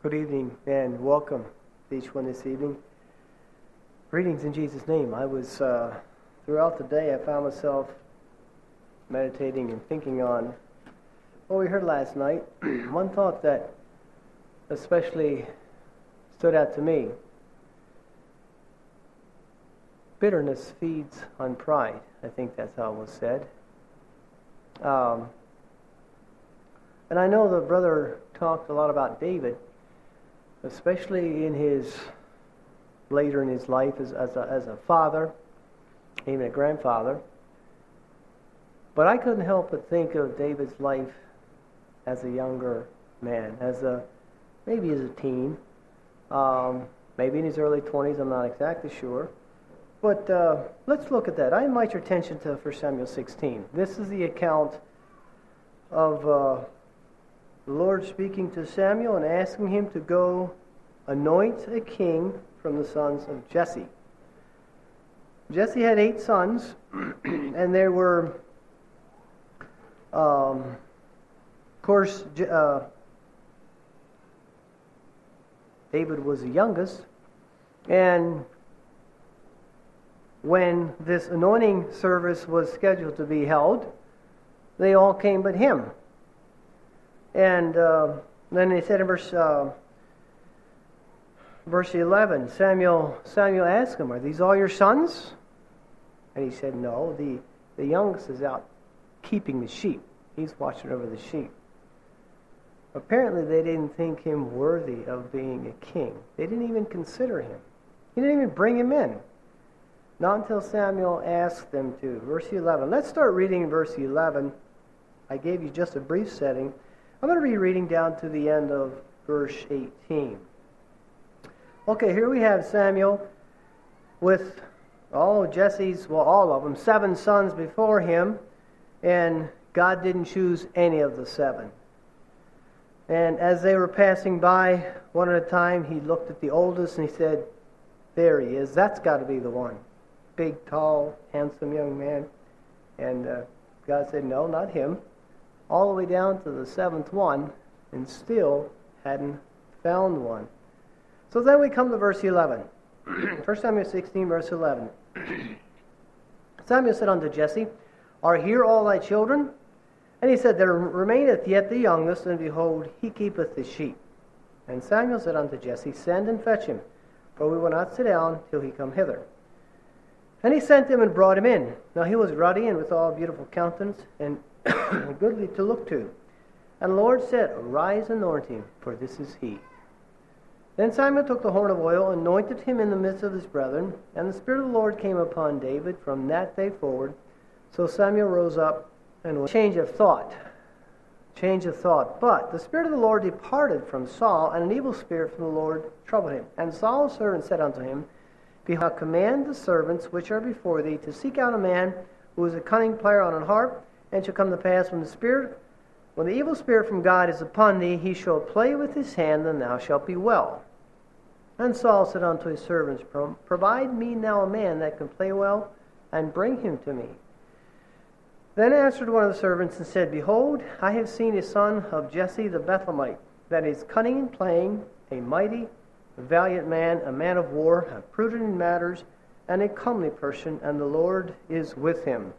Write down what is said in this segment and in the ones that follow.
Good evening and welcome to each one this evening. Greetings in Jesus' name. I was, throughout the day, I found myself meditating and thinking on what we heard last night. One thought that especially stood out to me: bitterness feeds on pride. I think that's how it was said. And I know the brother talked a lot about David, especially in his later in his life as a father, even a grandfather. But I couldn't help but think of David's life as a younger man, maybe as a teen, maybe in his early 20s. I'm not exactly sure. But let's look at that. I invite your attention to 1 Samuel 16. This is the account of the Lord speaking to Samuel and asking him to go anoint a king from the sons of Jesse. Jesse had 8 sons, and there were, of course, David was the youngest, and when this anointing service was scheduled to be held, they all came but him. And then they said in verse 11, Samuel asked him, "Are these all your sons?" And he said, "No, the youngest is out keeping the sheep. He's watching over the sheep." Apparently they didn't think him worthy of being a king. They didn't even consider him. He didn't even bring him in. Not until Samuel asked them to. Verse 11. Let's start reading verse 11. I gave you just a brief setting. I'm going to be reading down to the end of verse 18. Okay, here we have Samuel with all of Jesse's, all of them, 7 sons before him, and God didn't choose any of the 7. And as they were passing by one at a time, he looked at the oldest and he said, "There he is, that's got to be the one." Big, tall, handsome young man. And God said, "No, not him." All the way down to the 7th one, and still hadn't found one. So then we come to verse 11. 1 Samuel 16, verse 11. Samuel said unto Jesse, "Are here all thy children?" And he said, "There remaineth yet the youngest, and behold, he keepeth the sheep." And Samuel said unto Jesse, "Send and fetch him, for we will not sit down till he come hither." And he sent him and brought him in. Now he was ruddy and withal beautiful countenance, and goodly to look to. And the Lord said, "Arise, anoint him, for this is he." Then Samuel took the horn of oil, anointed him in the midst of his brethren, and the Spirit of the Lord came upon David from that day forward. So Samuel rose up and was change of thought. But the Spirit of the Lord departed from Saul, and an evil spirit from the Lord troubled him. And Saul's servant said unto him, "Behold, command the servants which are before thee to seek out a man who is a cunning player on an harp, and shall come to pass when the evil spirit from God is upon thee, he shall play with his hand, and thou shalt be well." And Saul said unto his servants, "Provide me now a man that can play well, and bring him to me." Then answered one of the servants and said, "Behold, I have seen a son of Jesse the Bethlehemite, that is cunning in playing, a mighty, valiant man, a man of war, prudent in matters, and a comely person, and the Lord is with him."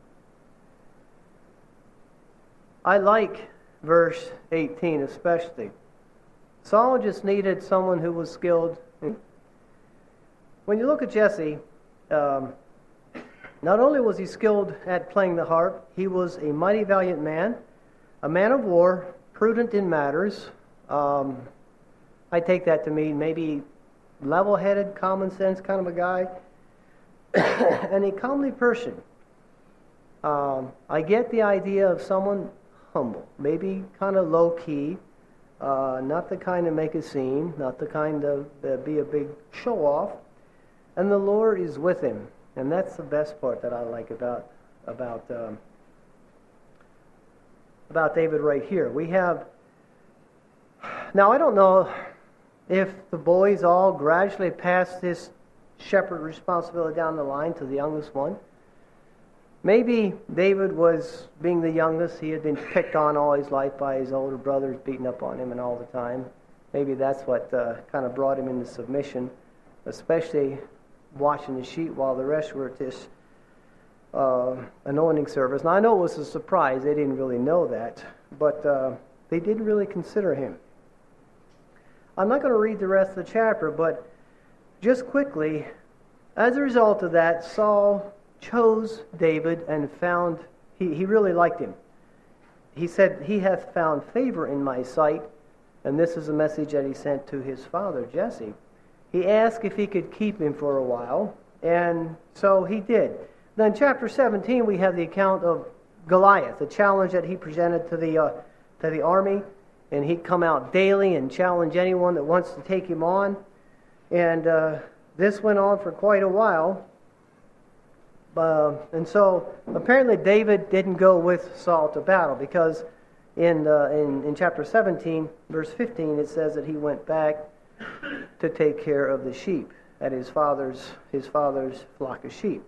I like verse 18 especially. Saul just needed someone who was skilled. When you look at Jesse, not only was he skilled at playing the harp, he was a mighty valiant man, a man of war, prudent in matters. I take that to mean maybe level-headed, common sense kind of a guy, and a comely person. I get the idea of someone humble, maybe kind of low-key, not the kind to make a scene, not the kind of be a big show-off, and the Lord is with him. And that's the best part that I like about David right here. We have, now I don't know if the boys all gradually passed this shepherd responsibility down the line to the youngest one. Maybe David was, being the youngest, he had been picked on all his life by his older brothers, beating up on him and all the time. maybe that's what kind of brought him into submission, especially watching the sheep while the rest were at this anointing service. Now, I know it was a surprise. They didn't really know that, but they didn't really consider him. I'm not going to read the rest of the chapter, but just quickly, as a result of that, Saul chose David and found, he really liked him. He said, "He hath found favor in my sight," and this is a message that he sent to his father, Jesse. He asked if he could keep him for a while, and so he did. Then chapter 17, we have the account of Goliath, the challenge that he presented to the army, and he'd come out daily and challenge anyone that wants to take him on. And this went on for quite a while. And so apparently David didn't go with Saul to battle, because in chapter 17, verse 15, it says that he went back to take care of the sheep at his father's flock of sheep.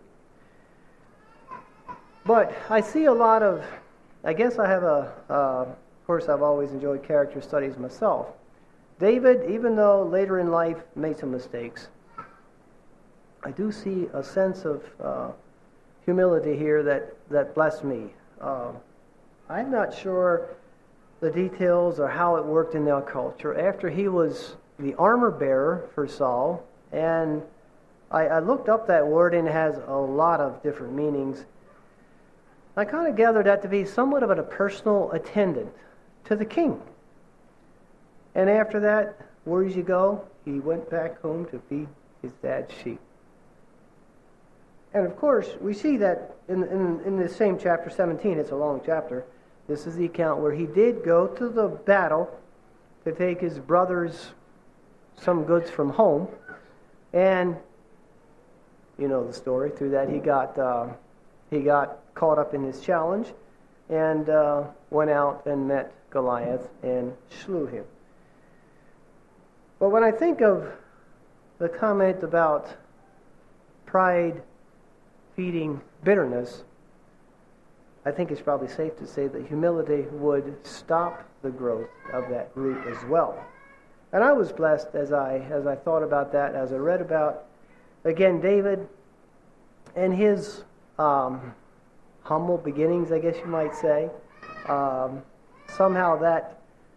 But I see a lot of, I guess I have of course I've always enjoyed character studies myself. David, even though later in life made some mistakes, I do see a sense of humility here that blessed me. I'm not sure the details or how it worked in their culture. After he was the armor bearer for Saul, and I looked up that word, and it has a lot of different meanings. I kind of gathered that to be somewhat of a personal attendant to the king. And after that, where did you go? He went back home to feed his dad's sheep. And of course, we see that in this same chapter 17, it's a long chapter. This is the account where he did go to the battle to take his brothers some goods from home. And you know the story. Through that, he got caught up in his challenge and went out and met Goliath and slew him. But when I think of the comment about pride feeding bitterness, I think it's probably safe to say that humility would stop the growth of that root as well. And I was blessed as I thought about that, as I read about, again, David and his humble beginnings, I guess you might say. Somehow that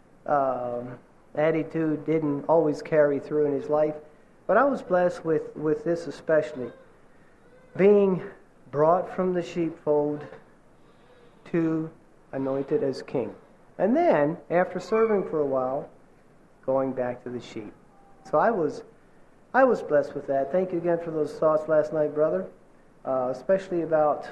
attitude didn't always carry through in his life. But I was blessed with this especially. Being brought from the sheepfold to anointed as king. And then, after serving for a while, going back to the sheep. So I was blessed with that. Thank you again for those thoughts last night, brother. Especially about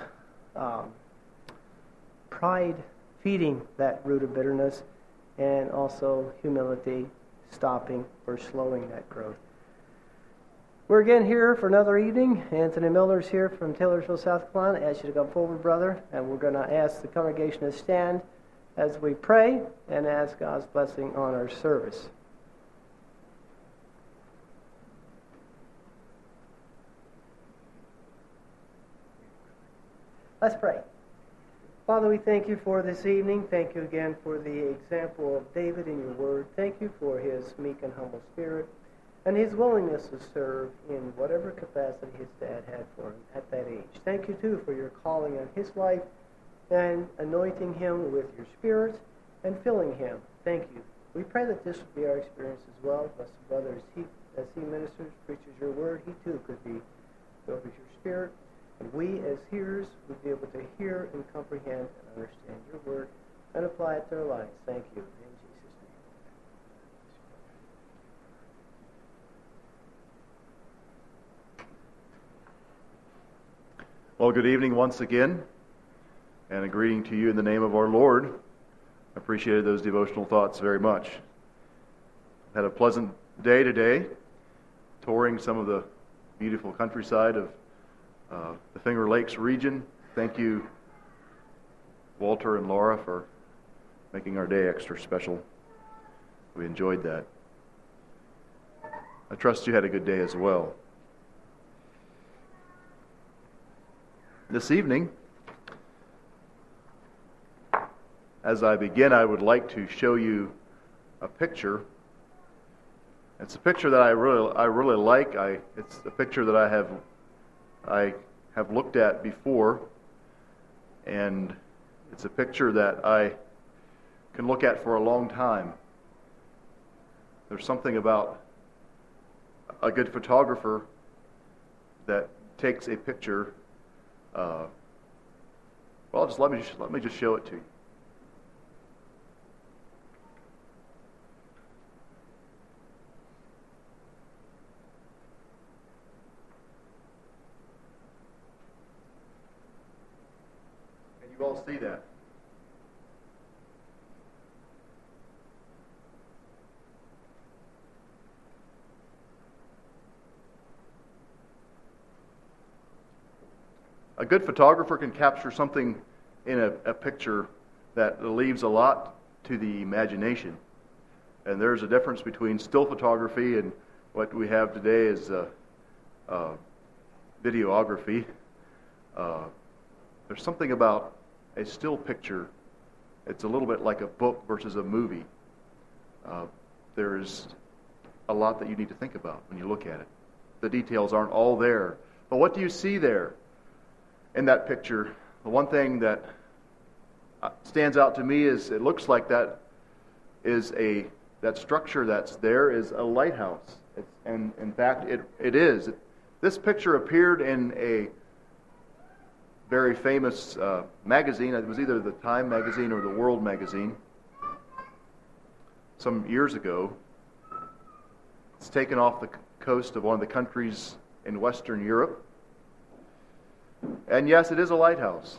pride feeding that root of bitterness, and also humility stopping or slowing that growth. We're again here for another evening. Anthony Miller's here from Taylorsville, South Carolina. I ask you to come forward, brother, and we're going to ask the congregation to stand as we pray and ask God's blessing on our service. Let's pray. Father, we thank you for this evening. Thank you again for the example of David in your word. Thank you for his meek and humble spirit and his willingness to serve in whatever capacity his dad had for him at that age. Thank you, too, for your calling on his life and anointing him with your spirit and filling him. Thank you. We pray that this will be our experience as well. Bless the brother as he ministers, preaches your word. He, too, could be filled with your spirit. And we, as hearers, would be able to hear and comprehend and understand your word and apply it to our lives. Thank you. In Jesus' name. Well, good evening once again, and a greeting to you in the name of our Lord. I appreciated those devotional thoughts very much. Had a pleasant day today, touring some of the beautiful countryside of the Finger Lakes region. Thank you, Walter and Laura, for making our day extra special. We enjoyed that. I trust you had a good day as well. This evening, as I begin, I would like to show you a picture It's a picture that I really like. It's a picture that I have looked at before, and it's a picture that I can look at for a long time. There's something about a good photographer that takes a picture. Just let me just show it to you. And you all see that. A good photographer can capture something in a picture that leaves a lot to the imagination. And there's a difference between still photography and what we have today is videography. There's something about a still picture. It's a little bit like a book versus a movie. There's a lot that you need to think about when you look at it. The details aren't all there. But what do you see there? In that picture, the one thing that stands out to me is it looks like that structure that's there is a lighthouse. And in fact, it is. This picture appeared in a very famous magazine. It was either the Time magazine or the World magazine some years ago. It's taken off the coast of one of the countries in Western Europe. And yes, it is a lighthouse.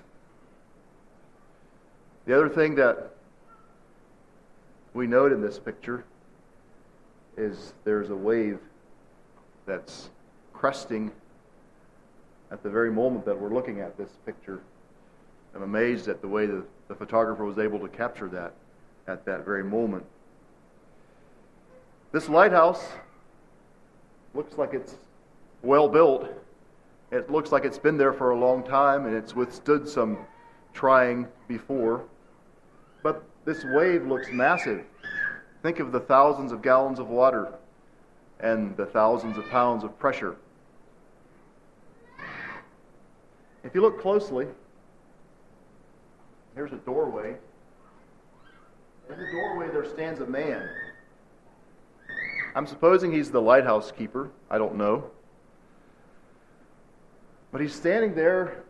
The other thing that we note in this picture is there's a wave that's cresting at the very moment that we're looking at this picture. I'm amazed at the way the photographer was able to capture that at that very moment. This lighthouse looks like it's well built. It looks like it's been there for a long time, and it's withstood some trying before. But this wave looks massive. Think of the thousands of gallons of water and the thousands of pounds of pressure. If you look closely, here's a doorway. In the doorway there stands a man. I'm supposing he's the lighthouse keeper. I don't know. But he's standing there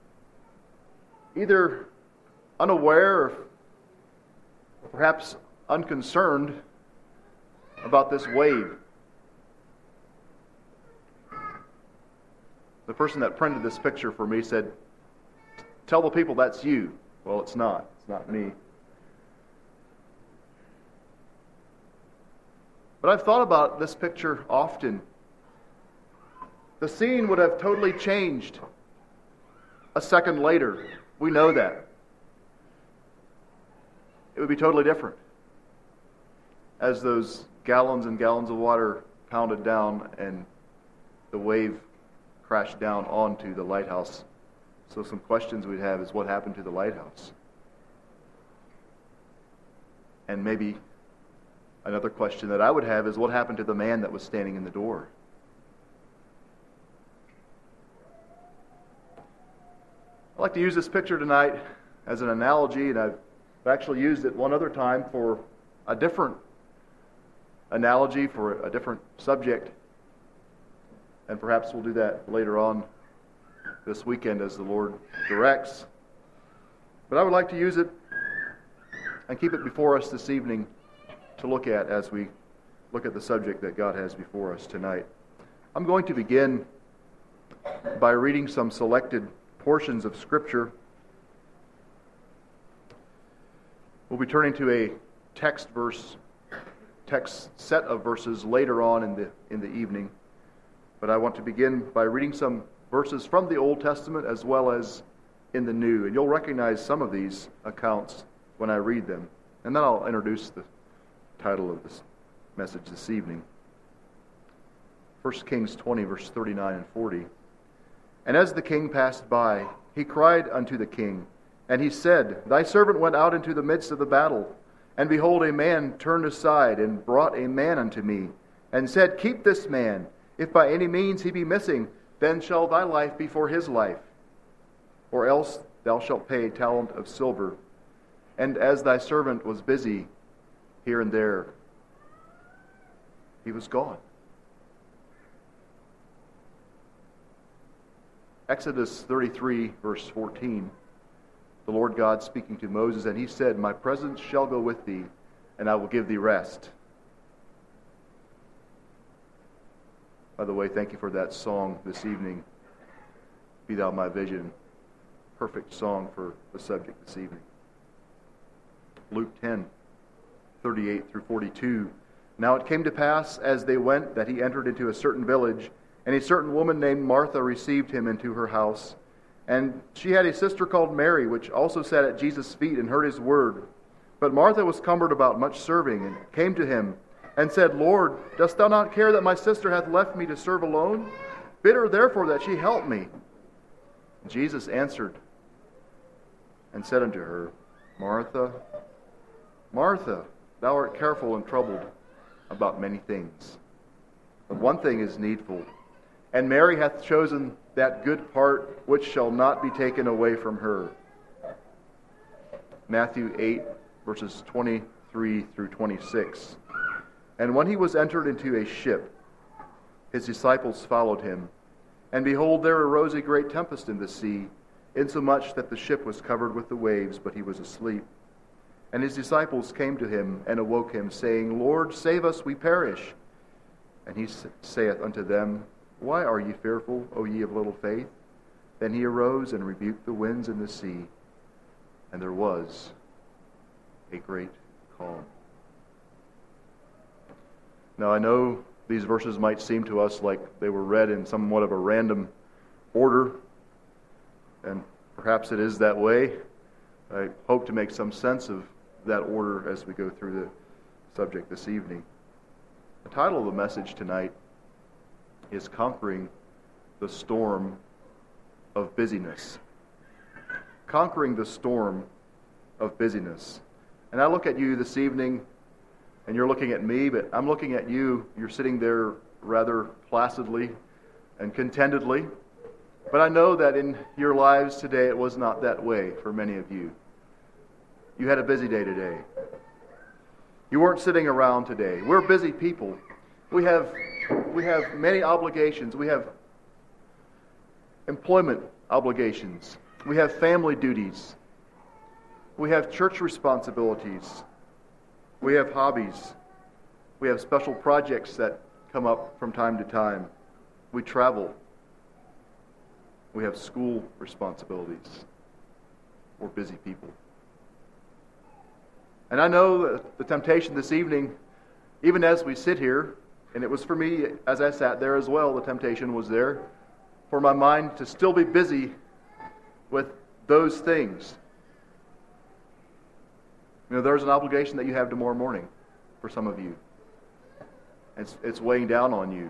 either unaware or perhaps unconcerned about this wave. The person that printed this picture for me said, "Tell the people that's you." Well, it's not. It's not me. But I've thought about this picture often. The scene would have totally changed a second later. We know that. It would be totally different as those gallons and gallons of water pounded down and the wave crashed down onto the lighthouse. So some questions we'd have is what happened to the lighthouse? And maybe another question that I would have is what happened to the man that was standing in the door? I'd like to use this picture tonight as an analogy, and I've actually used it one other time for a different analogy, for a different subject. And perhaps we'll do that later on this weekend as the Lord directs. But I would like to use it and keep it before us this evening to look at as we look at the subject that God has before us tonight. I'm going to begin by reading some selected portions of Scripture. We'll be turning to a text set of verses later on in the evening. But I want to begin by reading some verses from the Old Testament as well as in the New. And you'll recognize some of these accounts when I read them. And then I'll introduce the title of this message this evening. 1 Kings 20, verse 39 and 40. And as the king passed by, he cried unto the king, and he said, Thy servant went out into the midst of the battle, and behold, a man turned aside and brought a man unto me, and said, Keep this man. If by any means he be missing, then shall thy life be for his life. Or else thou shalt pay a talent of silver. And as thy servant was busy here and there, he was gone. Exodus 33, verse 14. The Lord God speaking to Moses, and he said, My presence shall go with thee, and I will give thee rest. By the way, thank you for that song this evening, Be Thou My Vision. Perfect song for the subject this evening. Luke 10, 38 through 42. Now it came to pass, as they went, that he entered into a certain village, and a certain woman named Martha received him into her house. And she had a sister called Mary, which also sat at Jesus' feet and heard his word. But Martha was cumbered about much serving, and came to him, and said, Lord, dost thou not care that my sister hath left me to serve alone? Bid her therefore that she help me. And Jesus answered and said unto her, Martha, Martha, thou art careful and troubled about many things. But one thing is needful, and Mary hath chosen that good part which shall not be taken away from her. Matthew 8, verses 23 through 26. And when he was entered into a ship, his disciples followed him. And behold, there arose a great tempest in the sea, insomuch that the ship was covered with the waves, but he was asleep. And his disciples came to him and awoke him, saying, Lord, save us, we perish. And he saith unto them, Why are ye fearful, O ye of little faith? Then he arose and rebuked the winds and the sea, and there was a great calm. Now I know these verses might seem to us like they were read in somewhat of a random order, and perhaps it is that way. I hope to make some sense of that order as we go through the subject this evening. The title of the message tonight is Conquering the Storm of Busyness. Conquering the Storm of Busyness. And I look at you this evening, and you're looking at me, but I'm looking at you. You're sitting there rather placidly and contentedly. But I know that in your lives today it was not that way for many of you. You had a busy day today. You weren't sitting around today. We're busy people. We have many obligations. We have employment obligations. We have family duties. We have church responsibilities. We have hobbies. We have special projects that come up from time to time. We travel. We have school responsibilities. We're busy people. And I know that the temptation this evening, even as we sit here, and it was for me as I sat there as well, the temptation was there for my mind to still be busy with those things. You know, there's an obligation that you have tomorrow morning for some of you. It's weighing down on you.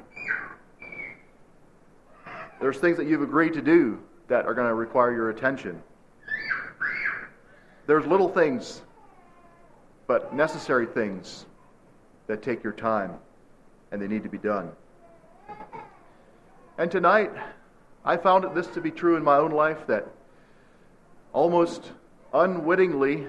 There's things that you've agreed to do that are going to require your attention. There's little things, but necessary things that take your time, and they need to be done. And tonight, I found this to be true in my own life, that almost unwittingly,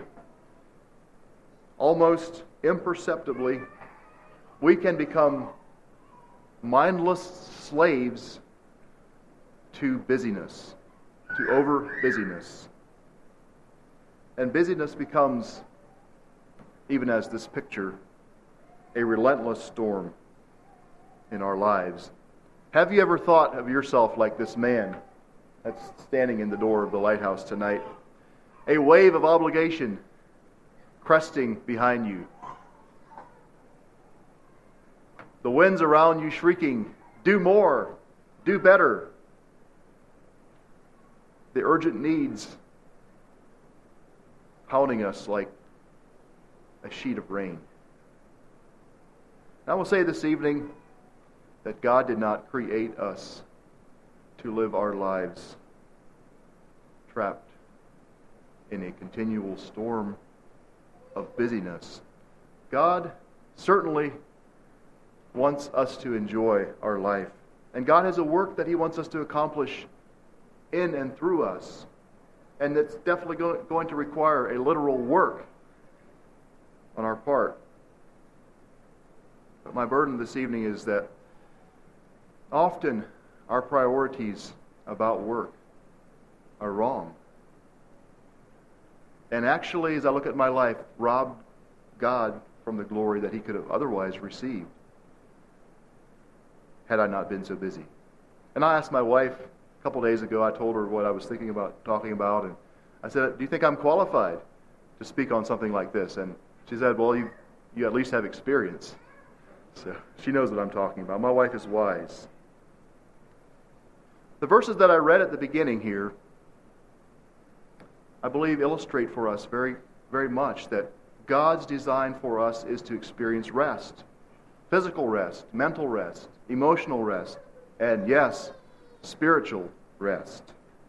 almost imperceptibly, we can become mindless slaves to busyness, to over-busyness. And busyness becomes, even as this picture, a relentless storm in our lives. Have you ever thought of yourself like this man that's standing in the door of the lighthouse tonight? A wave of obligation cresting behind you. The winds around you shrieking, do more, do better. The urgent needs pounding us like a sheet of rain. I will say this evening that God did not create us to live our lives trapped in a continual storm of busyness. God certainly wants us to enjoy our life. And God has a work that He wants us to accomplish in and through us. And it's definitely going to require a literal work on our part. But my burden this evening is that often our priorities about work are wrong. And actually, as I look at my life, robbed God from the glory that He could have otherwise received had I not been so busy. And I asked my wife a couple days ago, I told her what I was thinking about talking about, and I said, do you think I'm qualified to speak on something like this? And she said, well, you at least have experience. So she knows what I'm talking about. My wife is wise. The verses that I read at the beginning here, I believe, illustrate for us very, very much that God's design for us is to experience rest. Physical rest, mental rest, emotional rest, and yes, spiritual rest.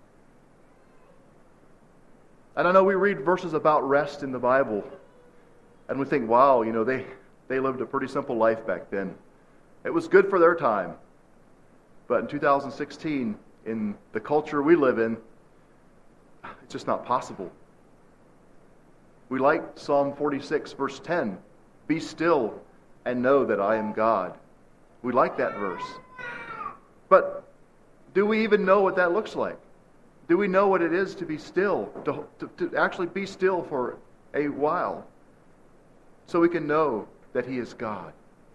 And I know we read verses about rest in the Bible, and we think, wow, they lived a pretty simple life back then. It was good for their time. But in 2016, in the culture we live in, it's just not possible. We like Psalm 46, verse 10, "Be still and know that I am God." We like that verse. But do we even know what that looks like? Do we know what it is to be still, to actually be still for a while, so we can know that He is God?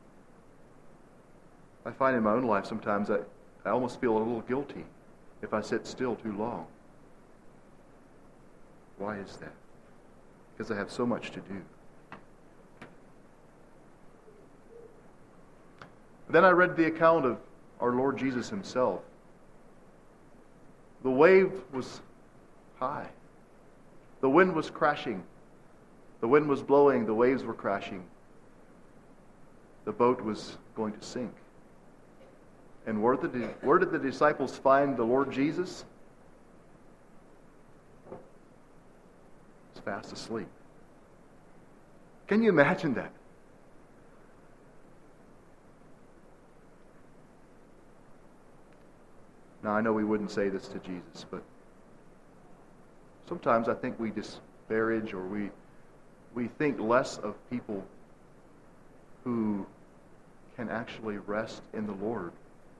I find in my own life sometimes that I almost feel a little guilty if I sit still too long. Why is that? Because I have so much to do. Then I read the account of our Lord Jesus Himself. The wave was high. The wind was crashing. The wind was blowing. The waves were crashing. The boat was going to sink. And where did the disciples find the Lord Jesus? He's fast asleep. Can you imagine that? Now, I know we wouldn't say this to Jesus, but sometimes I think we disparage or we think less of people who can actually rest in the Lord,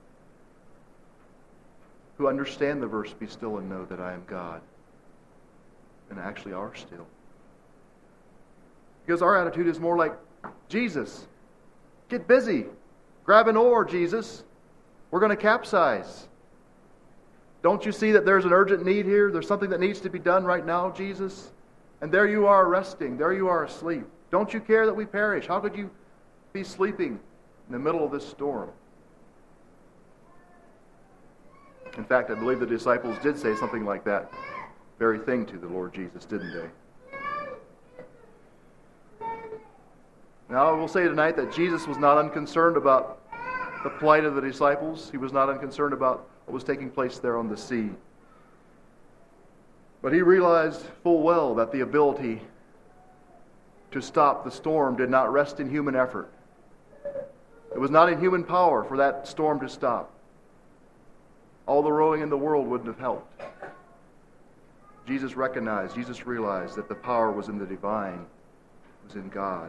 who understand the verse, "Be still and know that I am God," and actually are still. Because our attitude is more like, Jesus, get busy. Grab an oar, Jesus. We're going to capsize. Don't you see that there's an urgent need here? There's something that needs to be done right now, Jesus? And there you are resting. There you are asleep. Don't you care that we perish? How could you be sleeping in the middle of this storm? In fact, I believe the disciples did say something like that very thing to the Lord Jesus, didn't they? Now, I will say tonight that Jesus was not unconcerned about the plight of the disciples. He was not unconcerned about what was taking place there on the sea. But He realized full well that the ability to stop the storm did not rest in human effort. It was not in human power for that storm to stop. All the rowing in the world wouldn't have helped. Jesus realized that the power was in the divine, it was in God,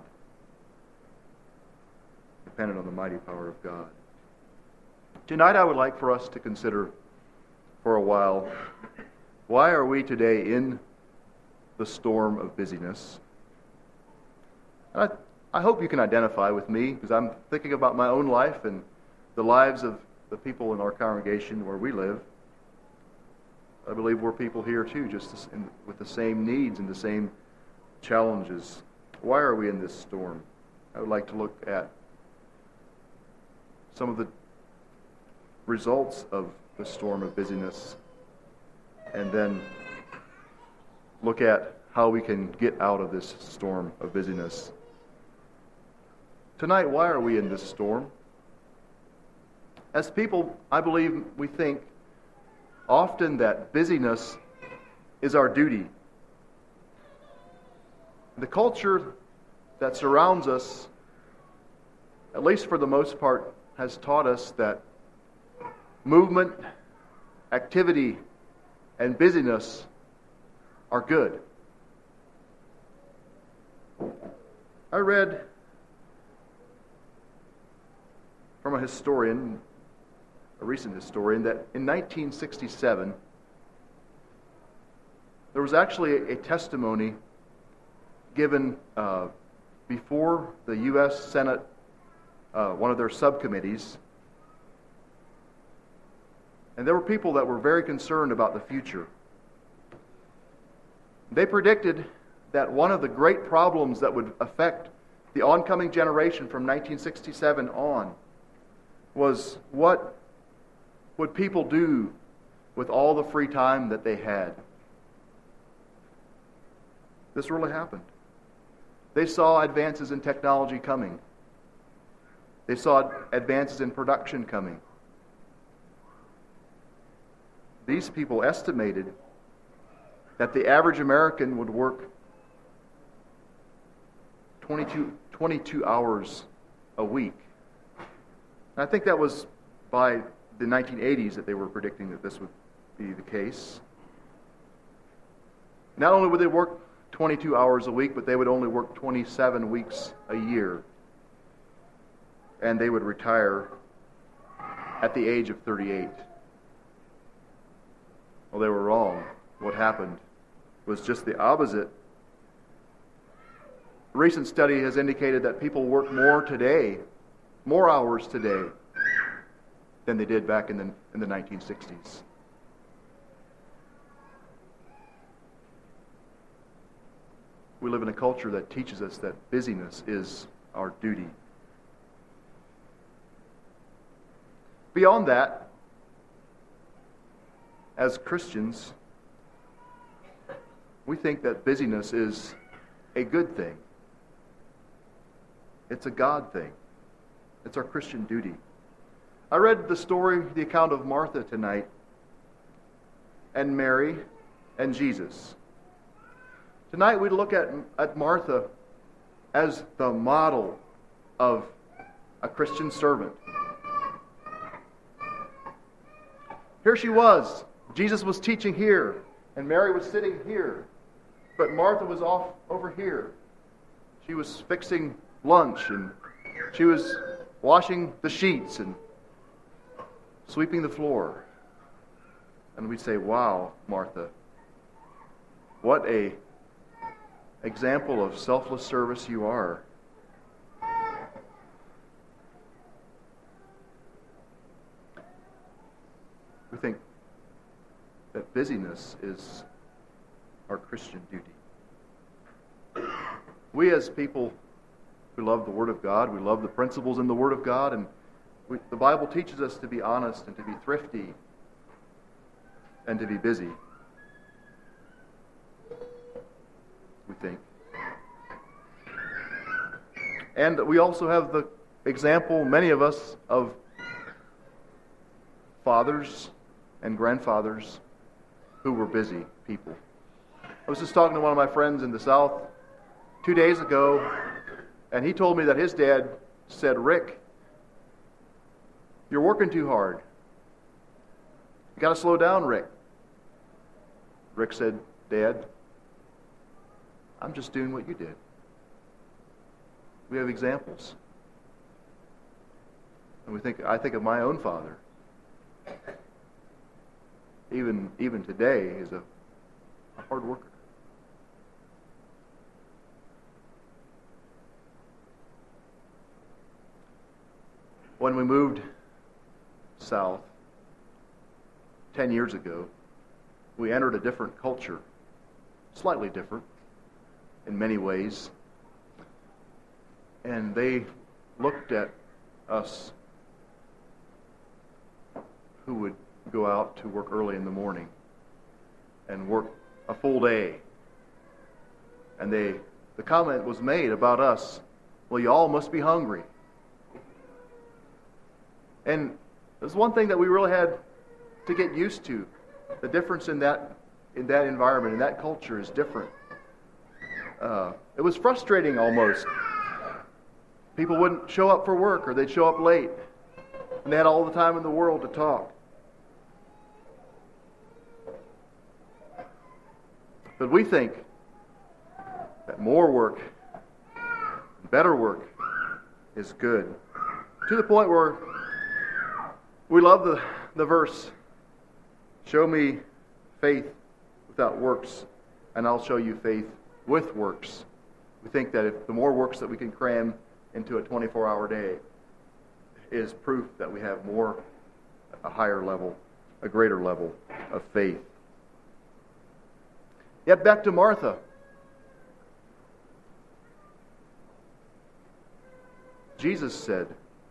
dependent on the mighty power of God. Tonight I would like for us to consider for a while, why are we today in the storm of busyness? And I hope you can identify with me, because I'm thinking about my own life and the lives of the people in our congregation where we live. I believe we're people here too, just with the same needs and the same challenges. Why are we in this storm? I would like to look at some of the results of the storm of busyness, and then look at how we can get out of this storm of busyness. Tonight, why are we in this storm? As people, I believe we think often that busyness is our duty. The culture that surrounds us at least for the most part, has taught us that movement, activity, and busyness are good. I read from a historian, a recent historian, that in 1967, there was actually a testimony given before the U.S. Senate, one of their subcommittees. And there were people that were very concerned about the future. They predicted that one of the great problems that would affect the oncoming generation from 1967 on was what would people do with all the free time that they had. This really happened. They saw advances in technology coming. They saw advances in production coming. These people estimated that the average American would work 22 hours a week. And I think that was by the 1980s that they were predicting that this would be the case. Not only would they work 22 hours a week, but they would only work 27 weeks a year. And they would retire at the age of 38. Well, they were wrong. What happened was just the opposite. A recent study has indicated that people work more hours today, than they did back in the 1960s. We live in a culture that teaches us that busyness is our duty. Beyond that, as Christians, we think that busyness is a good thing. It's a God thing. It's our Christian duty. I read the account of Martha tonight, and Mary, and Jesus. Tonight we look at Martha as the model of a Christian servant. Here she was. Jesus was teaching here, and Mary was sitting here. But Martha was off over here. She was fixing lunch, and she was washing the sheets and sweeping the floor. And we'd say, wow, Martha, what a example of selfless service you are. We think that busyness is our Christian duty. We as people who love the Word of God, we love the principles in the Word of God, and the Bible teaches us to be honest and to be thrifty and to be busy. We think. And we also have the example, many of us, of fathers and grandfathers who were busy people. I was just talking to one of my friends in the South 2 days ago, and he told me that his dad said, "Rick, you're working too hard. You got to slow down, Rick." Rick said, "Dad, I'm just doing what you did." We have examples. And I think of my own father. Even today, is a hard worker. When we moved south 10 years ago, we entered a different culture, slightly different in many ways. And they looked at us who would go out to work early in the morning and work a full day. And the comment was made about us, "Well, you all must be hungry." And there's one thing that we really had to get used to. The difference in that environment, in that culture, is different. It was frustrating almost. People wouldn't show up for work, or they'd show up late. And they had all the time in the world to talk. But we think that more work, better work, is good. To the point where we love the verse, show me faith without works, and I'll show you faith with works. We think that if the more works that we can cram into a 24-hour day is proof that we have a higher level, a greater level of faith. Yet back to Martha. Jesus said,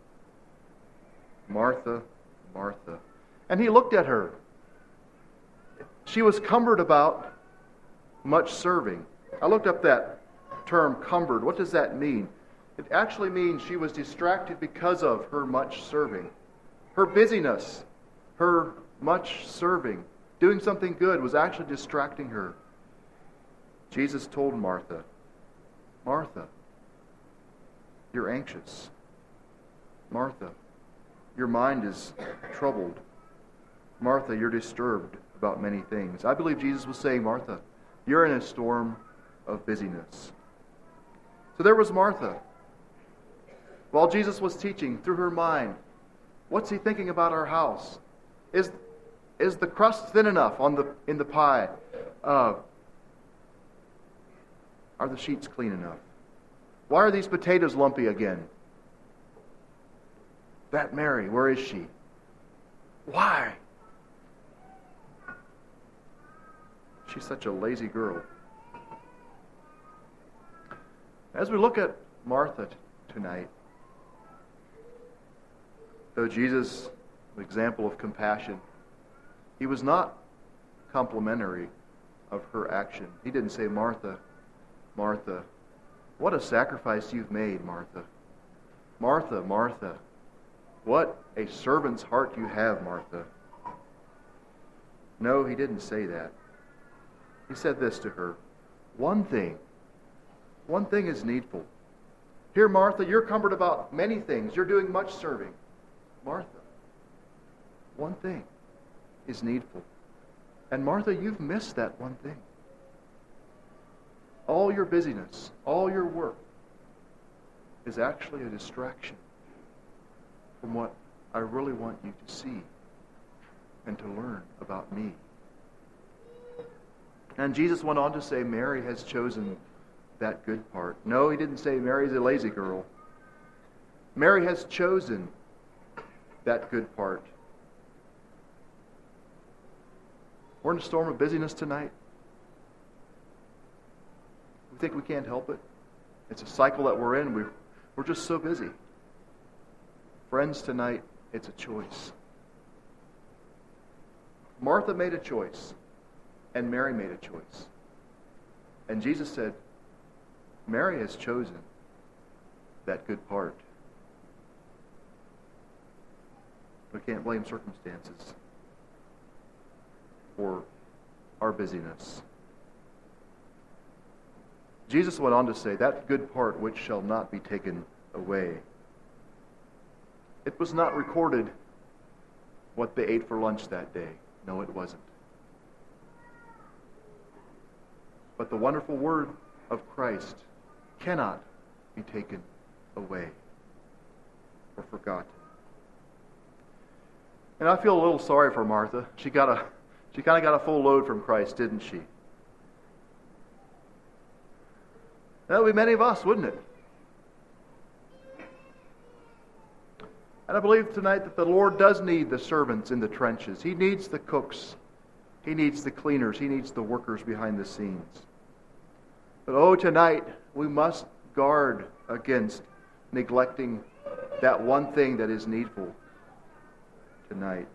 Martha, Martha. And he looked at her. She was cumbered about much serving. I looked up that term, cumbered. What does that mean? It actually means she was distracted because of her much serving. Her busyness, her much serving, doing something good was actually distracting her. Jesus told Martha, Martha, you're anxious. Martha, your mind is troubled. Martha, you're disturbed about many things. I believe Jesus was saying, Martha, you're in a storm of busyness. So there was Martha. While Jesus was teaching, through her mind, what's he thinking about our house? Is the crust thin enough in the pie? Are the sheets clean enough? Why are these potatoes lumpy again? That Mary, where is she? Why? She's such a lazy girl. As we look at Martha tonight, though Jesus, the example of compassion, he was not complimentary of her action. He didn't say, Martha, Martha, what a sacrifice you've made, Martha. Martha, Martha, what a servant's heart you have, Martha. No, he didn't say that. He said this to her, one thing is needful. Here, Martha, you're cumbered about many things. You're doing much serving. Martha, one thing is needful. And Martha, you've missed that one thing. All your busyness, all your work is actually a distraction from what I really want you to see and to learn about me. And Jesus went on to say, Mary has chosen that good part. No, he didn't say Mary's a lazy girl. Mary has chosen that good part. We're in a storm of busyness tonight. We think we can't help it. It's a cycle that we're in. We're just so busy. Friends, tonight, it's a choice. Martha made a choice, and Mary made a choice. And Jesus said, Mary has chosen that good part. We can't blame circumstances for our busyness. Jesus went on to say, that good part which shall not be taken away. It was not recorded what they ate for lunch that day. No, it wasn't. But the wonderful word of Christ cannot be taken away or forgotten. And I feel a little sorry for Martha. She kind of got a full load from Christ, didn't she? That would be many of us, wouldn't it? And I believe tonight that the Lord does need the servants in the trenches. He needs the cooks. He needs the cleaners. He needs the workers behind the scenes. But tonight we must guard against neglecting that one thing that is needful tonight.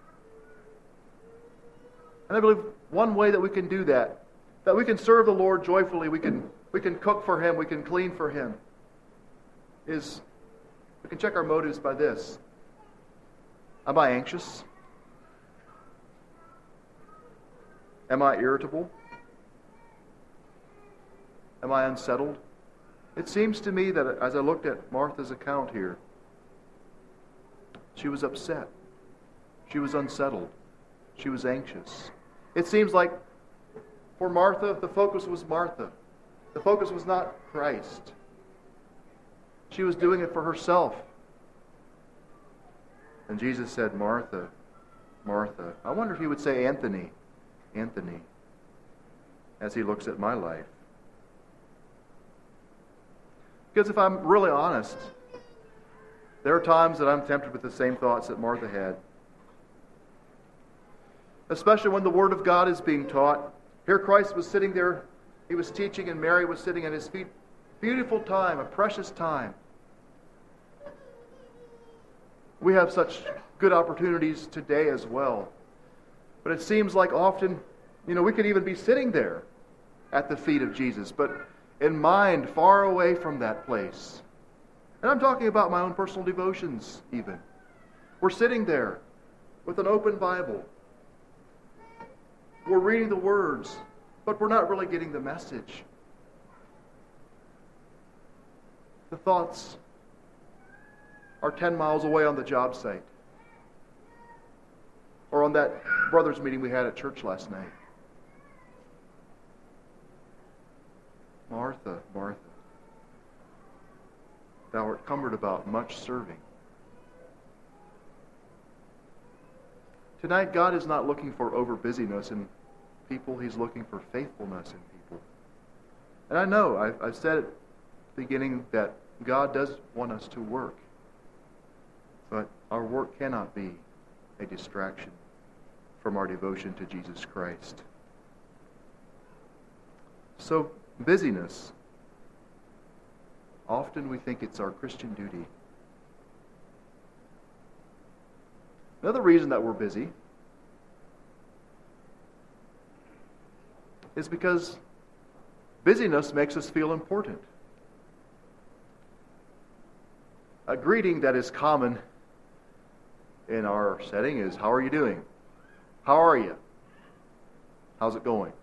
And I believe one way that we can do that we can serve the Lord joyfully, we can cook for Him, we can clean for Him, is we can check our motives by this. Am I anxious? Am I irritable? Am I unsettled? It seems to me that as I looked at Martha's account here, she was upset. She was unsettled. She was anxious. It seems like for Martha, the focus was Martha. The focus was not Christ. She was doing it for herself. And Jesus said, Martha, Martha. I wonder if he would say Anthony, Anthony, as he looks at my life. Because if I'm really honest, there are times that I'm tempted with the same thoughts that Martha had. Especially when the Word of God is being taught. Here Christ was sitting there, he was teaching, and Mary was sitting at his feet. Beautiful time, a precious time. We have such good opportunities today as well. But it seems like often, we could even be sitting there at the feet of Jesus, but in mind far away from that place. And I'm talking about my own personal devotions even. We're sitting there with an open Bible. We're reading the words, but we're not really getting the message. The thoughts are 10 miles away on the job site, or on that brothers meeting we had at church last night. Martha, Martha, thou art cumbered about much serving. Tonight, God is not looking for over-busyness in people. He's looking for faithfulness in people. And I know, I've said at the beginning that God does want us to work. But our work cannot be a distraction from our devotion to Jesus Christ. So, busyness. Often we think it's our Christian duty. Another reason that we're busy is because busyness makes us feel important. A greeting that is common in our setting is, how are you doing? How are you? How's it going?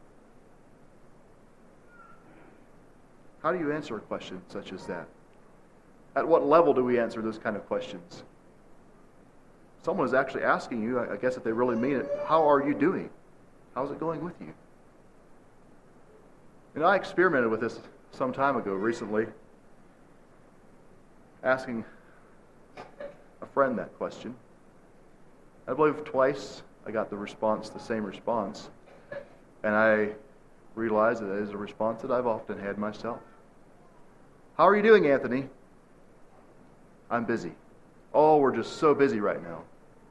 How do you answer a question such as that? At what level do we answer those kind of questions? Someone is actually asking you, I guess if they really mean it, how are you doing? How's it going with you? I experimented with this some time ago, recently, asking a friend that question. I believe twice I got the same response, and I realized that it is a response that I've often had myself. How are you doing, Anthony? I'm busy. Oh, we're just so busy right now.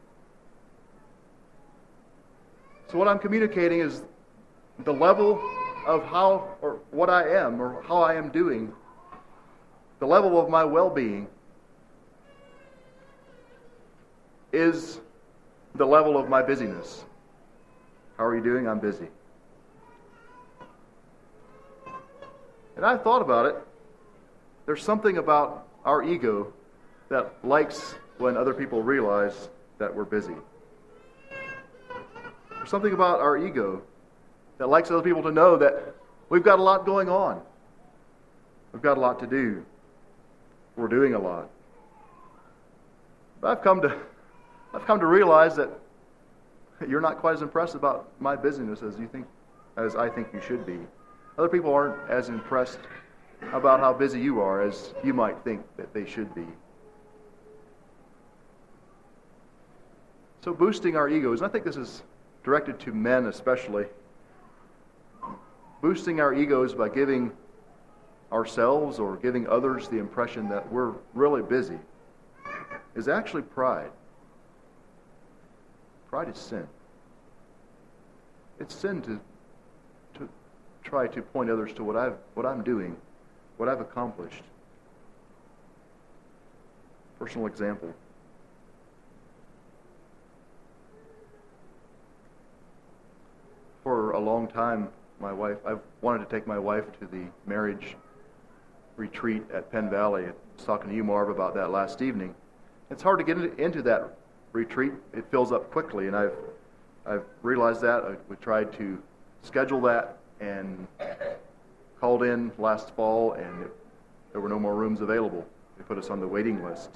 So what I'm communicating is the level of how, or what I am, or how I am doing, the level of my well-being is the level of my busyness. How are you doing? I'm busy. And I thought about it. There's something about our ego that likes when other people realize that we're busy. There's something about our ego that likes other people to know that we've got a lot going on. We've got a lot to do. We're doing a lot. But I've come to realize that you're not quite as impressed about my busyness as I think you should be. Other people aren't as impressed about how busy you are as you might think that they should be. So boosting our egos, and I think this is directed to men especially, boosting our egos by giving ourselves or giving others the impression that we're really busy is actually pride. Pride is sin. It's sin to try to point others to what I'm doing, what I've accomplished. Personal example. For a long time, I've wanted to take my wife to the marriage retreat at Penn Valley. I was talking to you, Marv, about that last evening. It's hard to get into that retreat. It fills up quickly, and I've realized that. We tried to schedule that and called in last fall, and there were no more rooms available. They put us on the waiting list.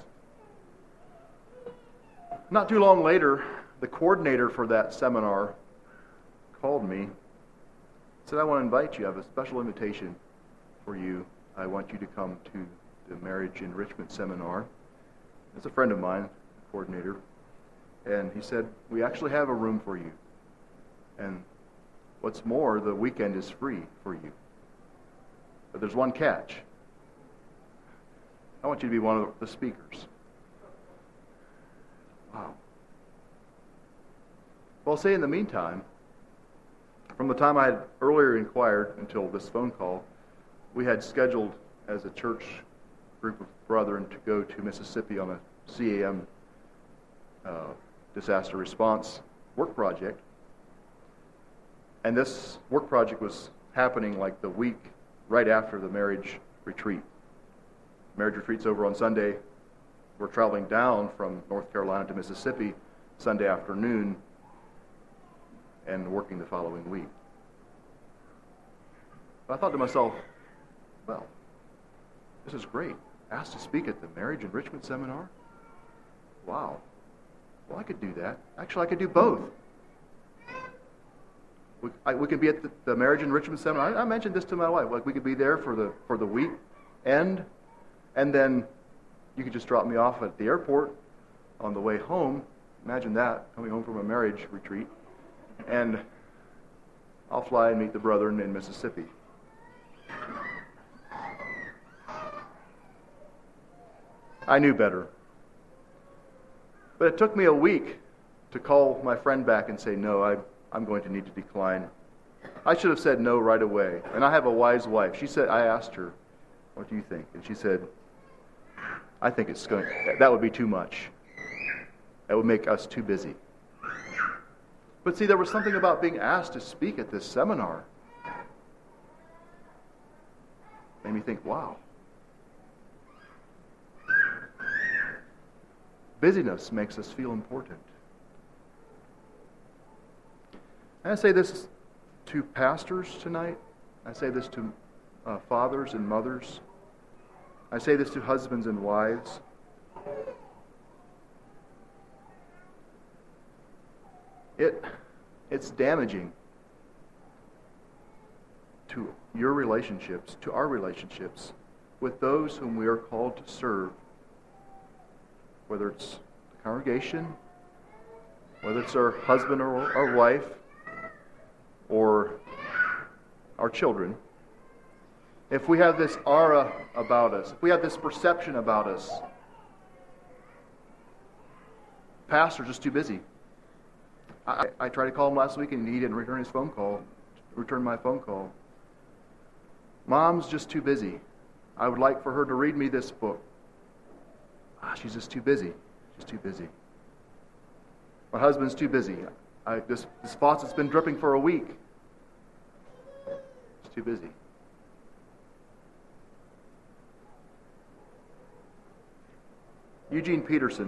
Not too long later, the coordinator for that seminar called me, said, I want to invite you. I have a special invitation for you. I want you to come to the Marriage Enrichment Seminar. It's a friend of mine, the coordinator, and he said, we actually have a room for you. And what's more, the weekend is free for you. But there's one catch. I want you to be one of the speakers. Wow. Well, say in the meantime, from the time I had earlier inquired until this phone call, we had scheduled as a church group of brethren to go to Mississippi on a CAM disaster response work project. And this work project was happening like the week right after the marriage retreat. Marriage retreat's over on Sunday. We're traveling down from North Carolina to Mississippi Sunday afternoon and working the following week. But I thought to myself, well, this is great. Asked to speak at the Marriage Enrichment Seminar? Wow. Well, I could do that. Actually, I could do both. We could be at the Marriage Enrichment Seminar. I mentioned this to my wife. Like, we could be there for the week end, and then you could just drop me off at the airport on the way home. Imagine that, coming home from a marriage retreat. And I'll fly and meet the brethren in Mississippi. I knew better. But it took me a week to call my friend back and say, no, I'm going to need to decline. I should have said no right away. And I have a wise wife. I asked her, what do you think? And she said, I think that would be too much. That would make us too busy. But see, there was something about being asked to speak at this seminar. Made me think, wow. Busyness makes us feel important. And I say this to pastors tonight. I say this to fathers and mothers. I say this to husbands and wives. It's damaging to your relationships, to our relationships, with those whom we are called to serve, whether it's the congregation, whether it's our husband or our wife, or our children. If we have this aura about us, if we have this perception about us, pastor's just too busy. I tried to call him last week and he didn't return my phone call. Mom's just too busy. I would like for her to read me this book. She's just too busy. She's too busy. My husband's too busy. This faucet's been dripping for a week. It's too busy. Eugene Peterson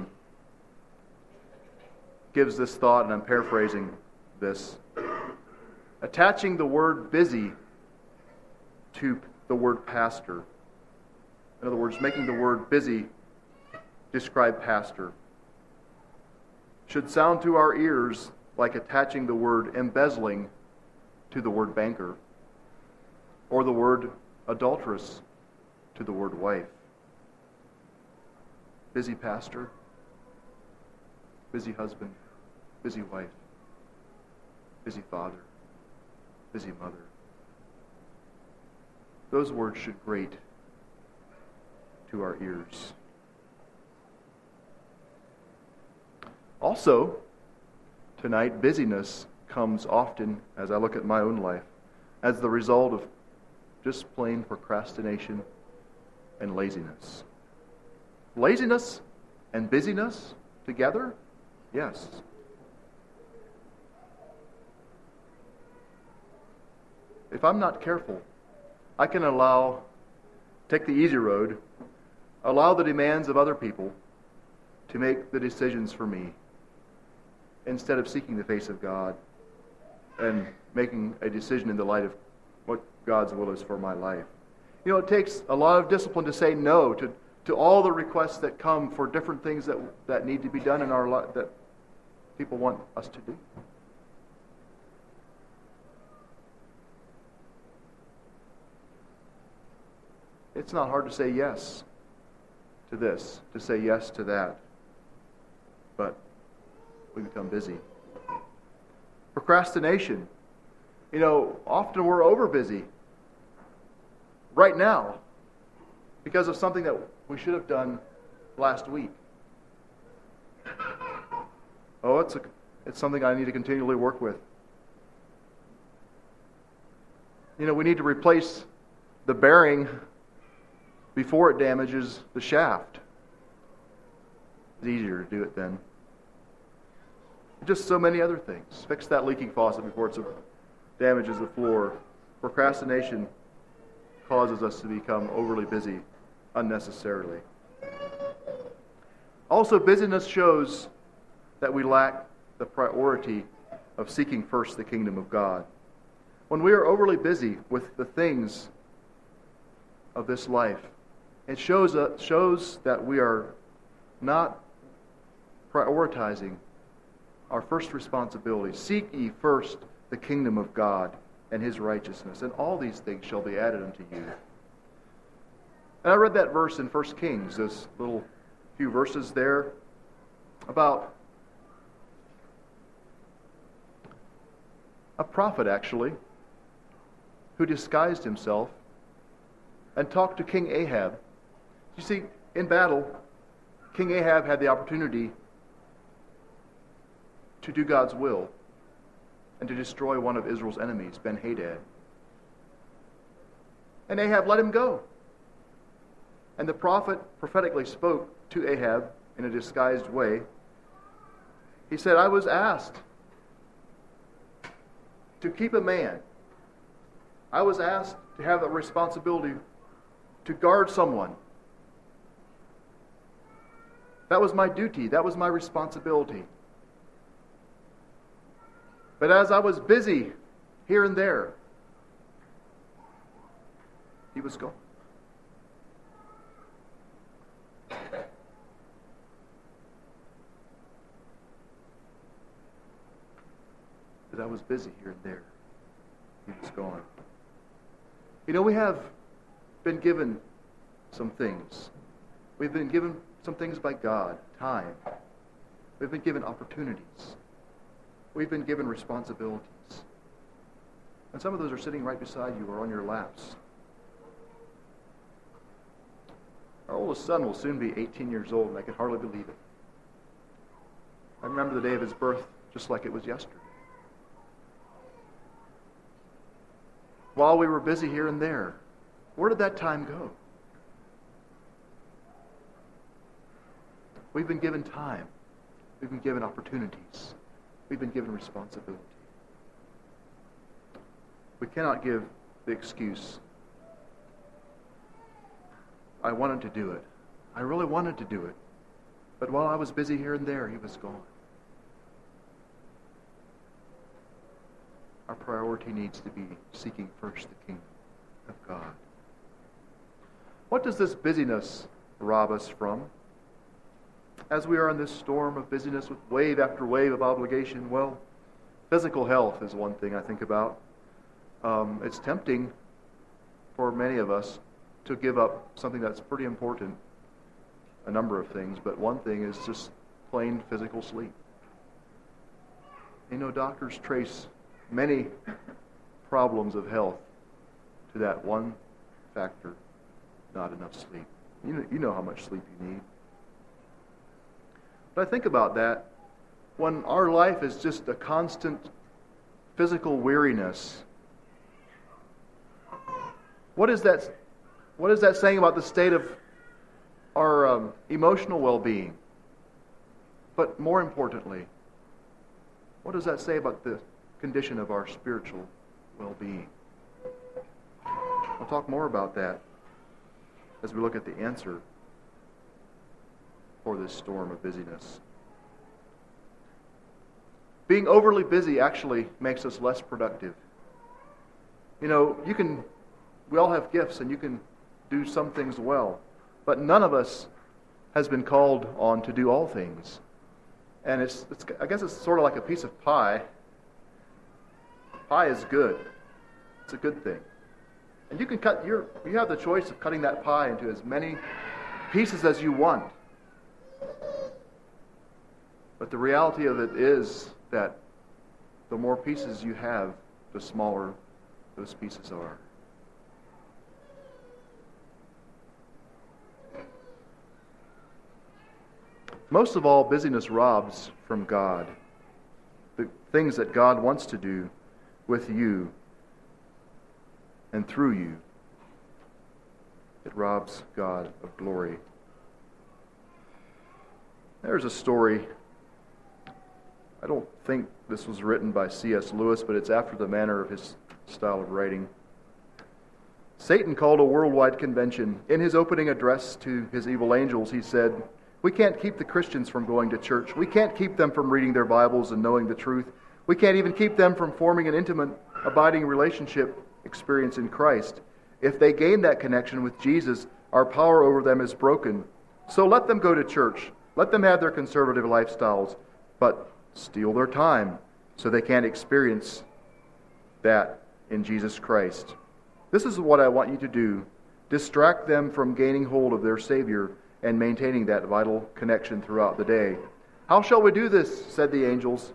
gives this thought, and I'm paraphrasing this. Attaching the word busy to the word pastor. In other words, making the word busy describe pastor should sound to our ears like attaching the word embezzling to the word banker, or the word adulteress to the word wife. Busy pastor, busy husband, busy wife, busy father, busy mother. Those words should grate to our ears. Also, tonight, busyness comes often, as I look at my own life, as the result of just plain procrastination and laziness. Laziness and busyness together? Yes. If I'm not careful, I can take the easy road, allow the demands of other people to make the decisions for me, instead of seeking the face of God and making a decision in the light of what God's will is for my life. You know, it takes a lot of discipline to say no to all the requests that come for different things that need to be done in our life that people want us to do. It's not hard to say yes to this, to say yes to that. But we become busy. Procrastination. You know, often we're over busy right now because of something that we should have done last week. Oh, it's something I need to continually work with. You know, we need to replace the bearing before it damages the shaft. It's easier to do it then. Just so many other things. Fix that leaking faucet before it damages the floor. Procrastination causes us to become overly busy unnecessarily. Also, busyness shows that we lack the priority of seeking first the kingdom of God. When we are overly busy with the things of this life, it shows that we are not prioritizing our first responsibility. Seek ye first the kingdom of God and His righteousness, and all these things shall be added unto you. And I read that verse in 1 Kings, those little few verses there, about a prophet, actually, who disguised himself and talked to King Ahab. You see, in battle, King Ahab had the opportunity to do God's will and to destroy one of Israel's enemies, Ben-Hadad. And Ahab let him go. And the prophet prophetically spoke to Ahab in a disguised way. He said, I was asked to keep a man. I was asked to have the responsibility to guard someone. That was my duty. That was my responsibility. But as I was busy here and there, he was gone. But I was busy here and there. He was gone. You know, we have been given some things. We've been given some things by God, time. We've been given opportunities. We've been given responsibilities. And some of those are sitting right beside you or on your laps. Our oldest son will soon be 18 years old, and I can hardly believe it. I remember the day of his birth just like it was yesterday. While we were busy here and there, where did that time go? We've been given time. We've been given opportunities. We've been given responsibility. We cannot give the excuse, I wanted to do it. I really wanted to do it. But while I was busy here and there, he was gone. Our priority needs to be seeking first the kingdom of God. What does this busyness rob us from? As we are in this storm of busyness with wave after wave of obligation, well, physical health is one thing I think about. It's tempting for many of us to give up something that's pretty important, a number of things, but one thing is just plain physical sleep. You know, doctors trace many problems of health to that one factor, not enough sleep. You know how much sleep you need. But I think about that, when our life is just a constant physical weariness, what is that saying about the state of our emotional well-being? But more importantly, what does that say about the condition of our spiritual well-being? I'll talk more about that as we look at the answer for this storm of busyness. Being overly busy actually makes us less productive. You know, we all have gifts, and you can do some things well. But none of us has been called on to do all things. And I guess it's sort of like a piece of pie. Pie is good. It's a good thing. And you can you have the choice of cutting that pie into as many pieces as you want. But the reality of it is that the more pieces you have, the smaller those pieces are. Most of all, busyness robs from God the things that God wants to do with you and through you. It robs God of glory. There's a story. I don't think this was written by C.S. Lewis, but it's after the manner of his style of writing. Satan called a worldwide convention. In his opening address to his evil angels, he said, "We can't keep the Christians from going to church. We can't keep them from reading their Bibles and knowing the truth. We can't even keep them from forming an intimate, abiding relationship experience in Christ. If they gain that connection with Jesus, our power over them is broken. So let them go to church. Let them have their conservative lifestyles, but steal their time so they can't experience that in Jesus Christ. This is what I want you to do. Distract them from gaining hold of their Savior and maintaining that vital connection throughout the day." "How shall we do this?" said the angels.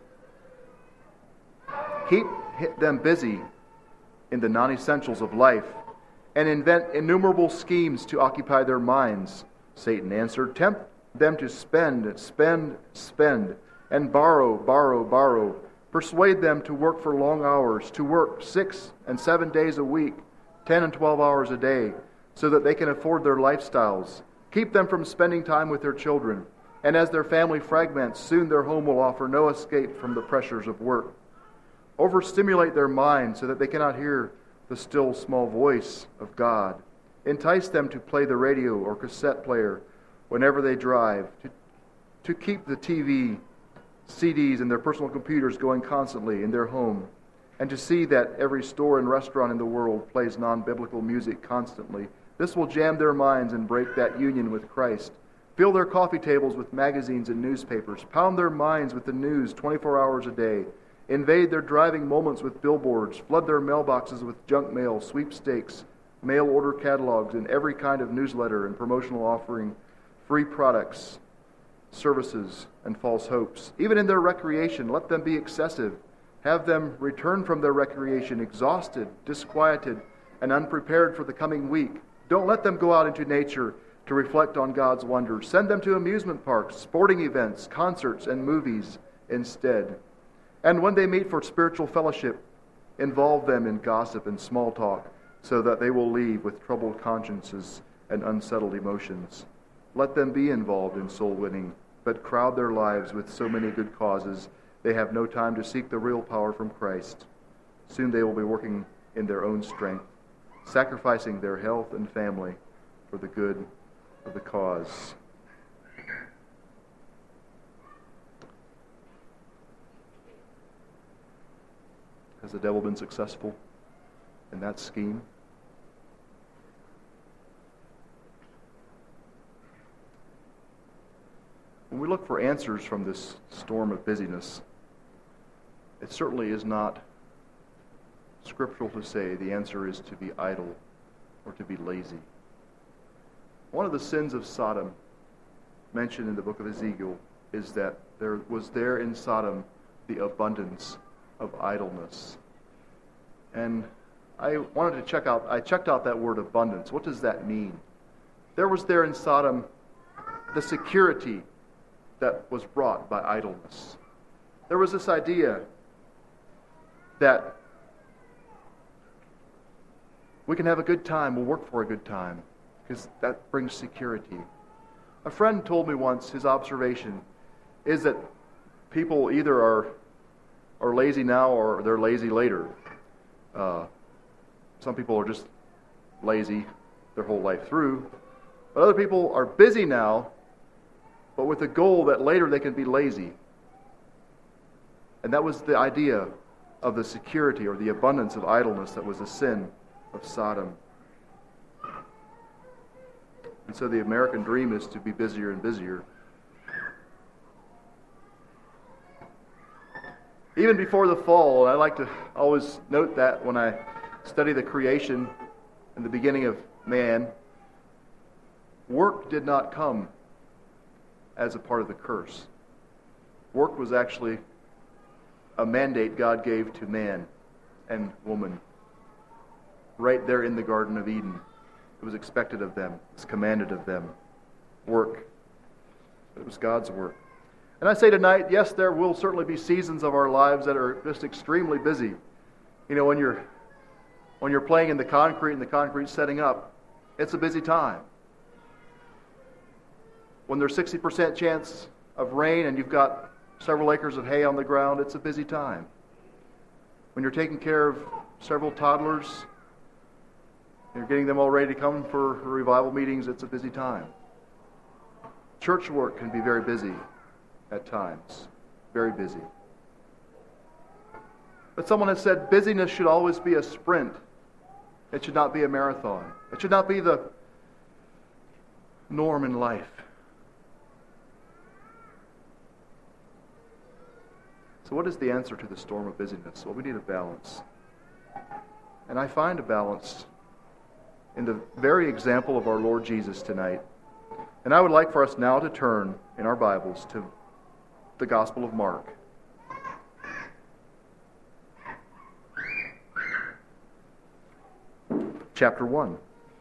"Keep them busy in the non-essentials of life and invent innumerable schemes to occupy their minds," Satan answered. "Tempt them to spend, spend, spend, and borrow, borrow, borrow. Persuade them to work for long hours, to work 6 and 7 days a week, 10 and 12 hours a day, so that they can afford their lifestyles. Keep them from spending time with their children, and as their family fragments, soon their home will offer no escape from the pressures of work. Overstimulate their minds so that they cannot hear the still small voice of God. Entice them to play the radio or cassette player whenever they drive, to keep the TV, CDs, and their personal computers going constantly in their home, and to see that every store and restaurant in the world plays non-biblical music constantly. This will jam their minds and break that union with Christ. Fill their coffee tables with magazines and newspapers. Pound their minds with the news 24 hours a day. Invade their driving moments with billboards. Flood their mailboxes with junk mail, sweepstakes, mail order catalogs, and every kind of newsletter and promotional offering, free products, services, and false hopes. Even in their recreation, let them be excessive. Have them return from their recreation exhausted, disquieted, and unprepared for the coming week. Don't let them go out into nature to reflect on God's wonders. Send them to amusement parks, sporting events, concerts, and movies instead. And when they meet for spiritual fellowship, involve them in gossip and small talk so that they will leave with troubled consciences and unsettled emotions. Let them be involved in soul winning, but crowd their lives with so many good causes they have no time to seek the real power from Christ. Soon they will be working in their own strength, sacrificing their health and family for the good of the cause. Has the devil been successful in that scheme? When we look for answers from this storm of busyness, it certainly is not scriptural to say the answer is to be idle or to be lazy. One of the sins of Sodom mentioned in the book of Ezekiel is that there was in Sodom the abundance of idleness. And I checked out that word abundance. What does that mean? There was there in Sodom the security that was brought by idleness. There was this idea that we can have a good time, we'll work for a good time, because that brings security. A friend told me once, his observation is that people either are lazy now or they're lazy later. Some people are just lazy their whole life through, but other people are busy now, but with the goal that later they can be lazy. And that was the idea of the security or the abundance of idleness that was the sin of Sodom. And so the American dream is to be busier and busier. Even before the fall, I like to always note that when I study the creation and the beginning of man, work did not come as a part of the curse. Work was actually a mandate God gave to man and woman right there in the Garden of Eden. It was expected of them. It was commanded of them. Work. It was God's work. And I say tonight, yes, there will certainly be seasons of our lives that are just extremely busy. You know, when you're playing in the concrete and the concrete's setting up, it's a busy time. When there's 60% chance of rain and you've got several acres of hay on the ground, it's a busy time. When you're taking care of several toddlers, you're getting them all ready to come for revival meetings, it's a busy time. Church work can be very busy at times. Very busy. But someone has said busyness should always be a sprint. It should not be a marathon. It should not be the norm in life. So what is the answer to the storm of busyness? Well, we need a balance. And I find a balance in the very example of our Lord Jesus tonight. And I would like for us now to turn in our Bibles to the Gospel of Mark. Chapter 1.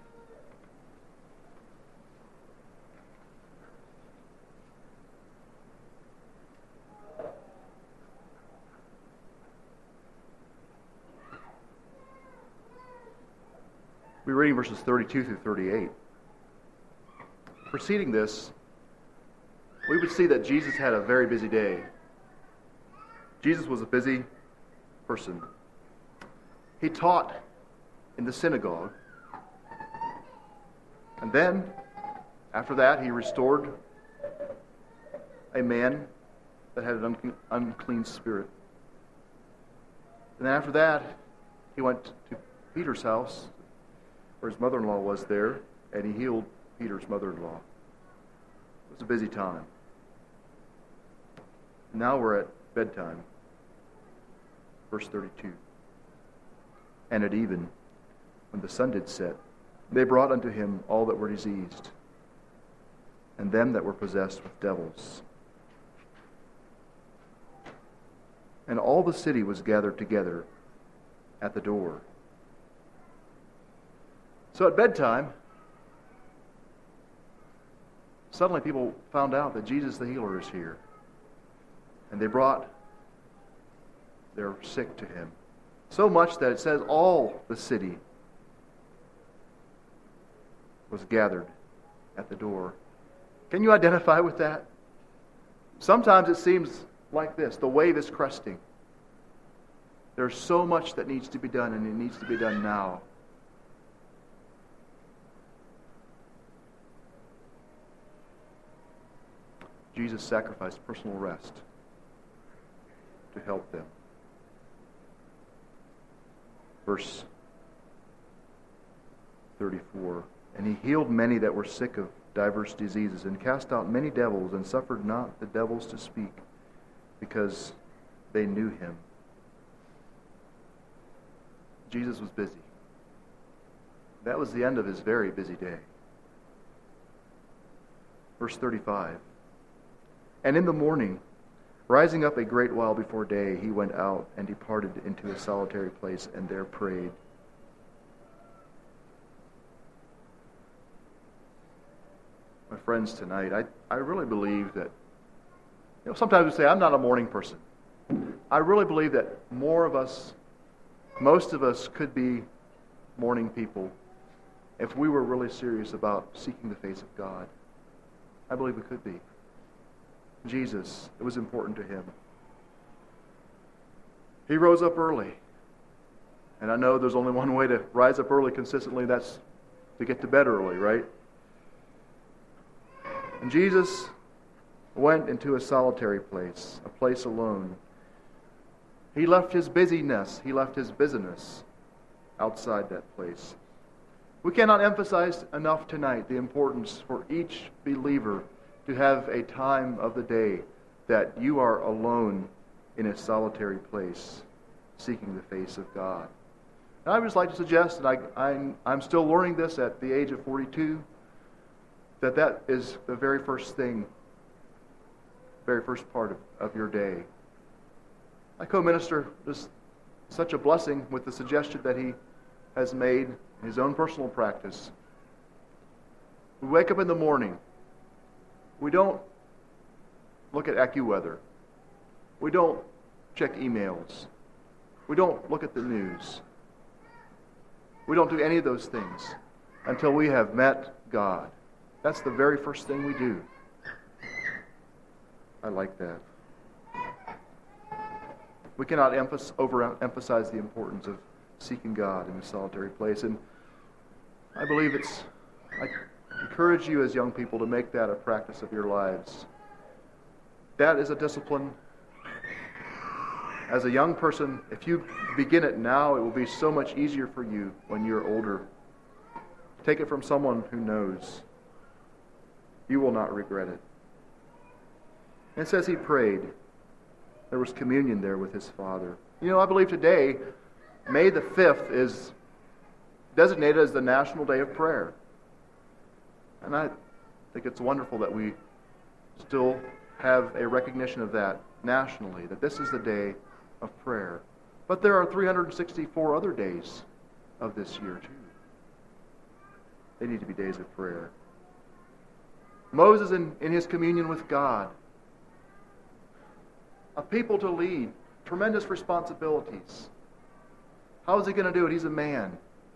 We're reading verses 32 through 38. Preceding this, we would see that Jesus had a very busy day. Jesus was a busy person. He taught in the synagogue. And then, after that, he restored a man that had an unclean spirit. And then after that, he went to Peter's house, where his mother-in-law was there, and he healed Peter's mother-in-law. It was a busy time. Now we're at bedtime. Verse 32. And at even, when the sun did set, they brought unto him all that were diseased, and them that were possessed with devils. And all the city was gathered together at the door. So at bedtime, suddenly people found out that Jesus the healer is here. And they brought their sick to him. So much that it says all the city was gathered at the door. Can you identify with that? Sometimes it seems like this. The wave is cresting. There's so much that needs to be done, and it needs to be done now. Jesus sacrificed personal rest to help them. Verse 34. And he healed many that were sick of divers diseases, and cast out many devils, and suffered not the devils to speak, because they knew him. Jesus was busy. That was the end of his very busy day. Verse 35. And in the morning, rising up a great while before day, he went out and departed into a solitary place, and there prayed. My friends, tonight, I really believe that, sometimes we say, I'm not a morning person. I really believe that most of us could be morning people if we were really serious about seeking the face of God. I believe we could be. Jesus, it was important to him. He rose up early. And I know there's only one way to rise up early consistently, that's to get to bed early, right? And Jesus went into a solitary place, a place alone. He left his busyness, he left his business outside that place. We cannot emphasize enough tonight the importance for each believer to have a time of the day that you are alone in a solitary place, seeking the face of God. And I would just like to suggest, and I'm still learning this at the age of 42, that is the very first thing, very first part of your day. My co-minister is such a blessing with the suggestion that he has made in his own personal practice. We wake up in the morning. We don't look at AccuWeather. We don't check emails. We don't look at the news. We don't do any of those things until we have met God. That's the very first thing we do. I like that. We cannot overemphasize the importance of seeking God in a solitary place. And I believe I encourage you as young people to make that a practice of your lives. That is a discipline. As a young person, if you begin it now, it will be so much easier for you when you're older. Take it from someone who knows. You will not regret it. And it says he prayed. There was communion there with his Father. You know, I believe today, May the 5th is designated as the National Day of Prayer. And I think it's wonderful that we still have a recognition of that nationally, that this is the day of prayer. But there are 364 other days of this year, too. They need to be days of prayer. Moses in his communion with God. A people to lead. Tremendous responsibilities. How is he going to do it? He's a man.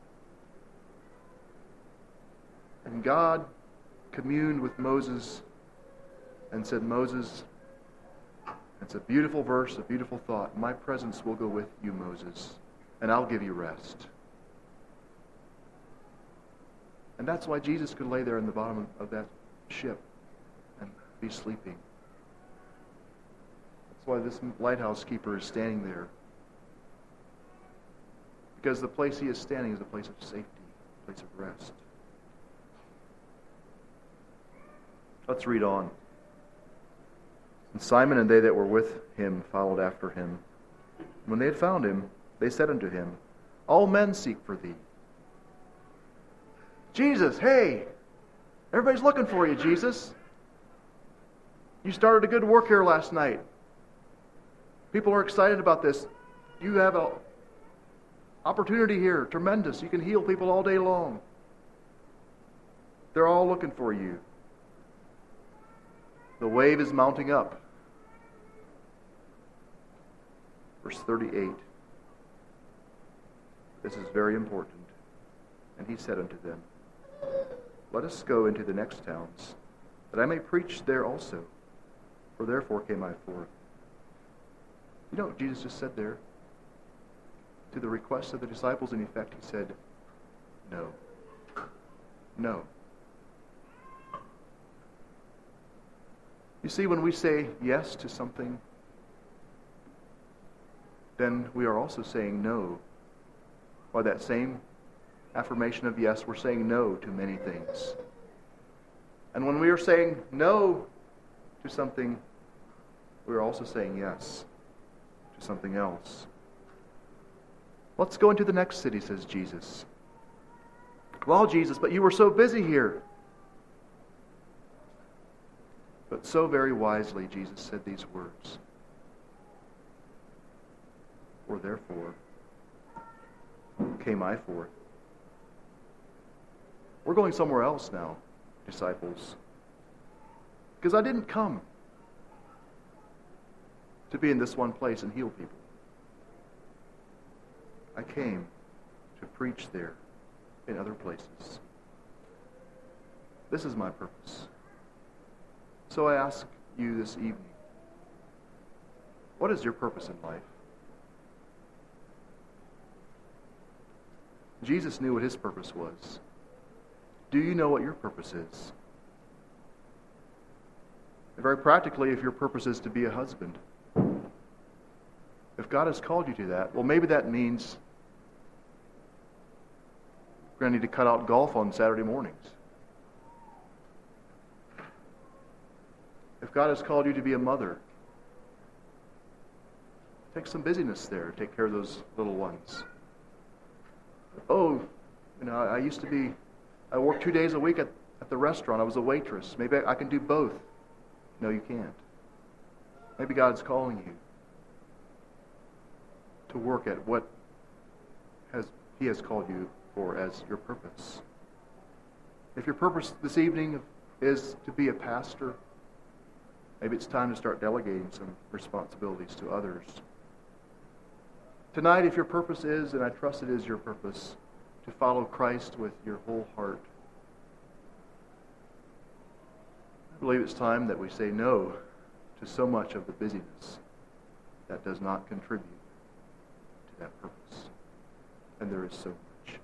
And God communed with Moses and said, Moses, it's a beautiful verse, a beautiful thought. My presence will go with you, Moses, and I'll give you rest. And that's why Jesus could lay there in the bottom of that ship and be sleeping. That's why this lighthouse keeper is standing there. Because the place he is standing is a place of safety, a place of rest. Let's read on. And Simon and they that were with him followed after him. When they had found him, they said unto him, All men seek for thee. Jesus, hey! Everybody's looking for you, Jesus. You started a good work here last night. People are excited about this. You have an opportunity here, tremendous. You can heal people all day long. They're all looking for you. The wave is mounting up. Verse 38. This is very important. And he said unto them, Let us go into the next towns, that I may preach there also. For therefore came I forth. You know what Jesus just said there? To the request of the disciples, in effect, he said, No. No. You see, when we say yes to something, then we are also saying no. By that same affirmation of yes, we're saying no to many things. And when we are saying no to something, we are also saying yes to something else. Let's go into the next city, says Jesus. Well, Jesus, but you were so busy here. But so very wisely, Jesus said these words. For therefore came I forth. We're going somewhere else now, disciples. Because I didn't come to be in this one place and heal people. I came to preach there in other places. This is my purpose. So I ask you this evening, what is your purpose in life? Jesus knew what his purpose was. Do you know what your purpose is? And very practically, if your purpose is to be a husband, if God has called you to that, well, maybe that means We're going to need to cut out golf on Saturday mornings. If God has called you to be a mother, take some busyness there. Take care of those little ones. Oh, I worked 2 days a week at the restaurant. I was a waitress. Maybe I can do both. No, you can't. Maybe God's calling you to work at what He has called you for as your purpose. If your purpose this evening is to be a pastor, maybe it's time to start delegating some responsibilities to others. Tonight, if your purpose is, and I trust it is your purpose, to follow Christ with your whole heart, I believe it's time that we say no to so much of the busyness that does not contribute to that purpose. And there is so much.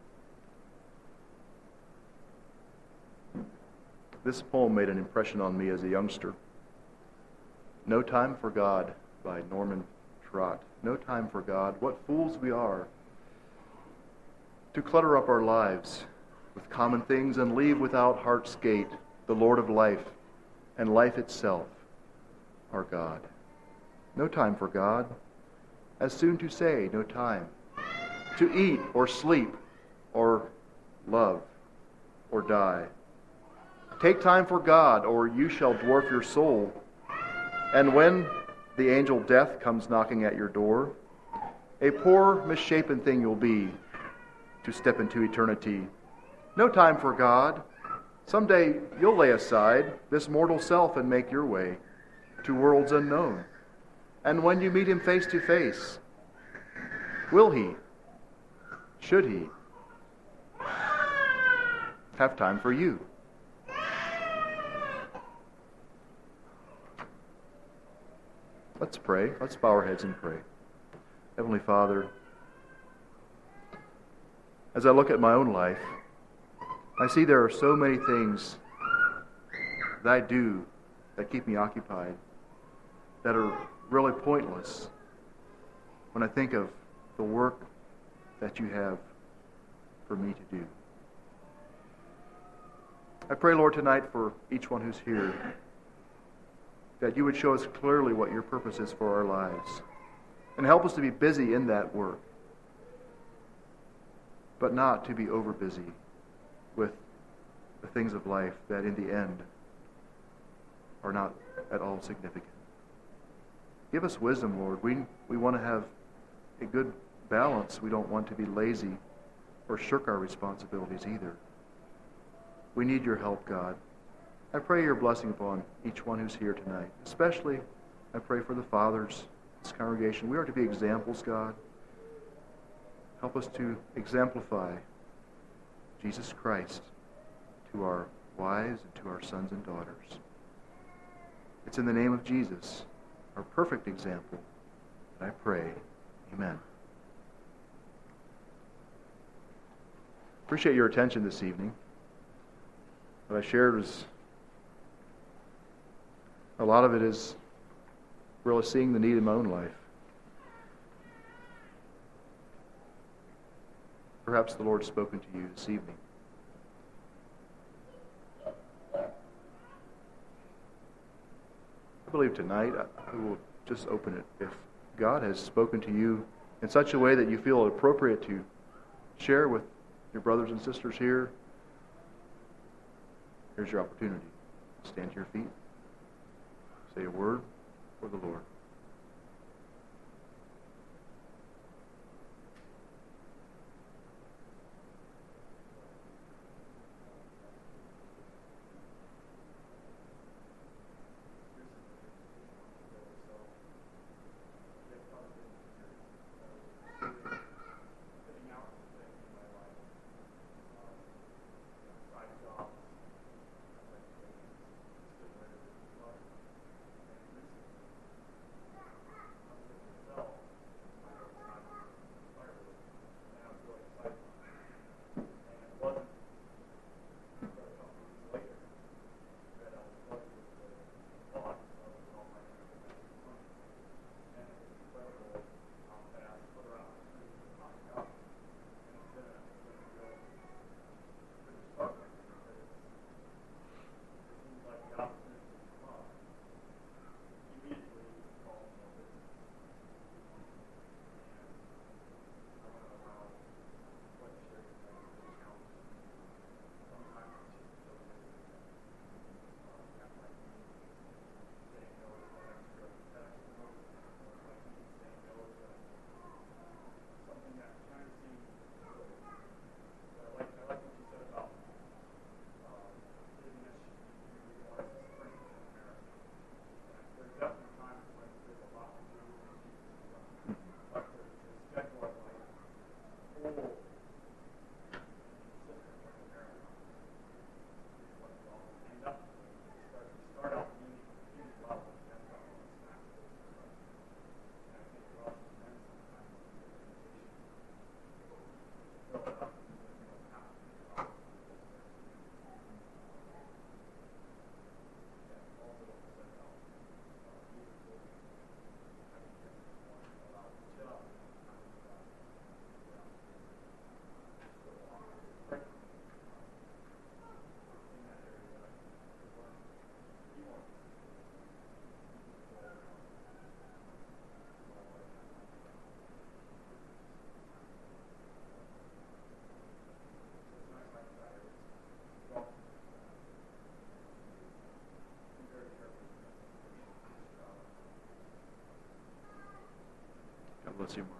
This poem made an impression on me as a youngster. No Time for God by Norman Trott. No time for God. What fools we are to clutter up our lives with common things and leave without heart's gate the Lord of life and life itself, our God. No time for God. As soon to say, no time to eat or sleep or love or die. Take time for God, or you shall dwarf your soul. And when the angel death comes knocking at your door, a poor, misshapen thing you'll be to step into eternity. No time for God. Someday you'll lay aside this mortal self and make your way to worlds unknown. And when you meet Him face to face, will He, should He, have time for you? Let's pray. Let's bow our heads and pray. Heavenly Father, as I look at my own life, I see there are so many things that I do that keep me occupied, that are really pointless when I think of the work that you have for me to do. I pray, Lord, tonight for each one who's here, that you would show us clearly what your purpose is for our lives and help us to be busy in that work, but not to be over busy with the things of life that in the end are not at all significant. Give us wisdom, Lord. We want to have a good balance. We don't want to be lazy or shirk our responsibilities either. We need your help, God. I pray your blessing upon each one who's here tonight. Especially, I pray for the fathers, this congregation. We are to be examples, God. Help us to exemplify Jesus Christ to our wives and to our sons and daughters. It's in the name of Jesus, our perfect example, that I pray. Amen. Appreciate your attention this evening. What I shared was, a lot of it is really seeing the need in my own life. Perhaps the Lord's spoken to you this evening. I believe tonight I will just open it. If God has spoken to you in such a way that you feel it appropriate to share with your brothers and sisters here, here's your opportunity. Stand to your feet. Say a word for the Lord. bless you, Mark.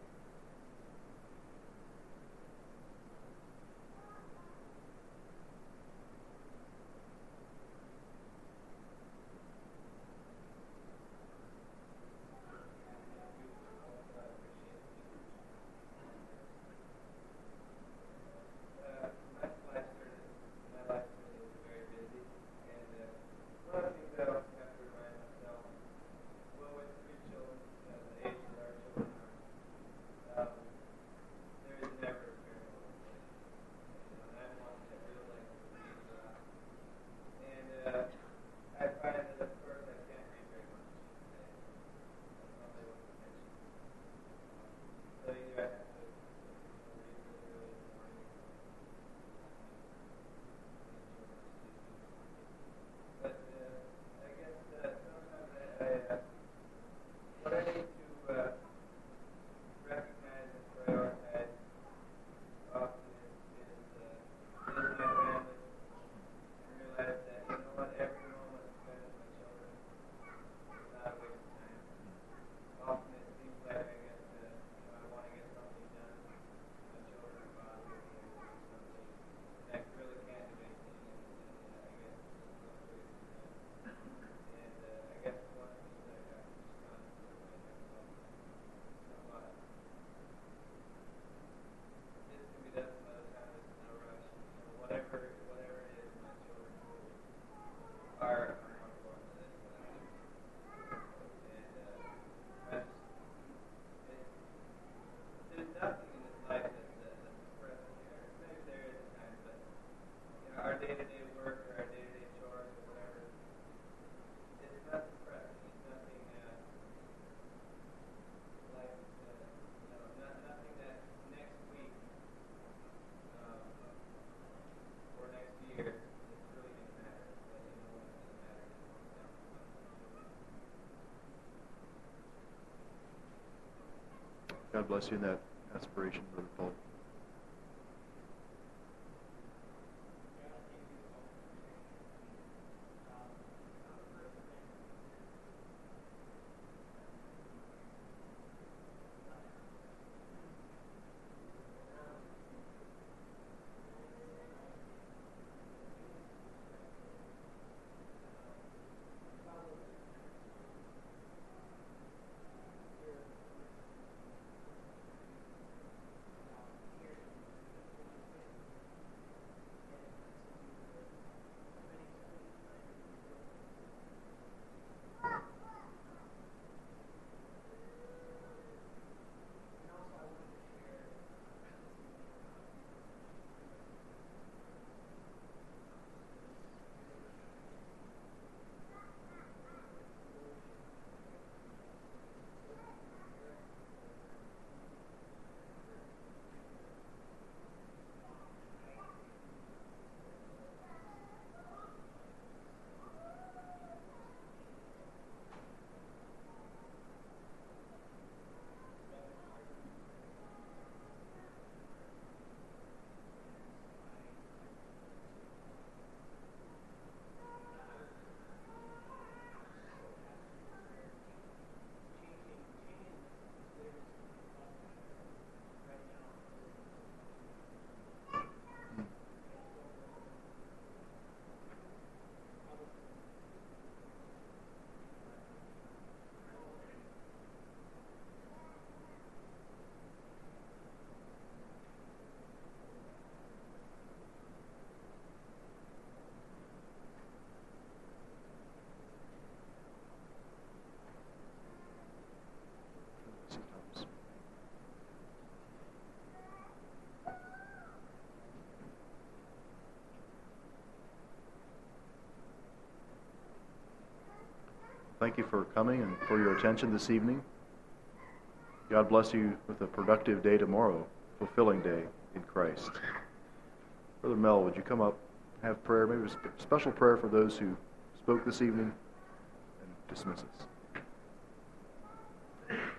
God bless you in that aspiration, Brother Paul. Thank you for coming and for your attention this evening. God bless you with a productive day tomorrow, fulfilling day in Christ. Brother Mel, would you come up, have prayer, maybe a special prayer for those who spoke this evening, and dismiss us.